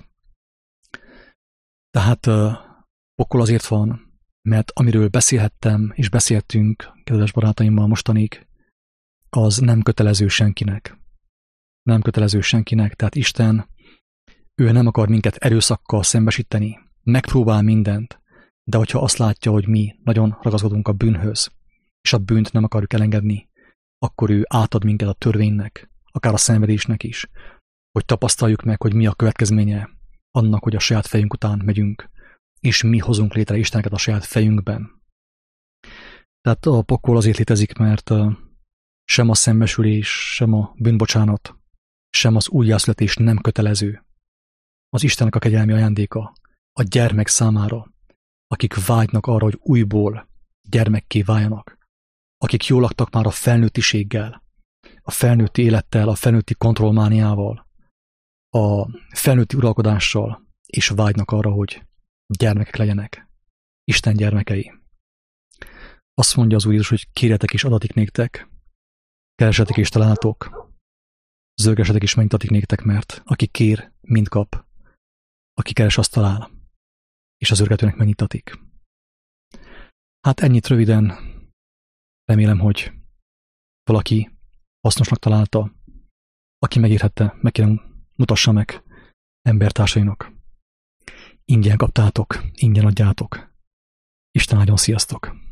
Tehát pokol azért van, mert amiről beszélhettem és beszéltünk, kedves barátaimmal mostanig, az nem kötelező senkinek. Nem kötelező senkinek, tehát Isten, ő nem akar minket erőszakkal szembesíteni, megpróbál mindent, de hogyha azt látja, hogy mi nagyon ragaszkodunk a bűnhöz, és a bűnt nem akarjuk elengedni, akkor ő átad minket a törvénynek, akár a szenvedésnek is, hogy tapasztaljuk meg, hogy mi a következménye annak, hogy a saját fejünk után megyünk, és mi hozunk létre Isteneket a saját fejünkben. Tehát a pokol azért létezik, mert sem a szembesülés, sem a bűnbocsánat, sem az újjászületés nem kötelező. Az Istennek a kegyelmi ajándéka a gyermek számára, akik vágynak arra, hogy újból gyermekké váljanak, akik jól laktak már a felnőttiséggel, a felnőtti élettel, a felnőtti kontrollmániával, a felnőtti uralkodással, és vágynak arra, hogy gyermekek legyenek, Isten gyermekei. Azt mondja az Úr Jézus, hogy kérjetek és adatik néktek, keresetek és találtok, zörgesetek és megnyittatik néktek, mert aki kér, mind kap, aki keres, azt talál, és az zörgetőnek megnyitatik. Hát ennyit röviden, remélem, hogy valaki hasznosnak találta, aki megérhette, meg kéne mutassa meg embertársainak. Ingyen kaptátok, ingyen adjátok. Isten áldjon, sziasztok!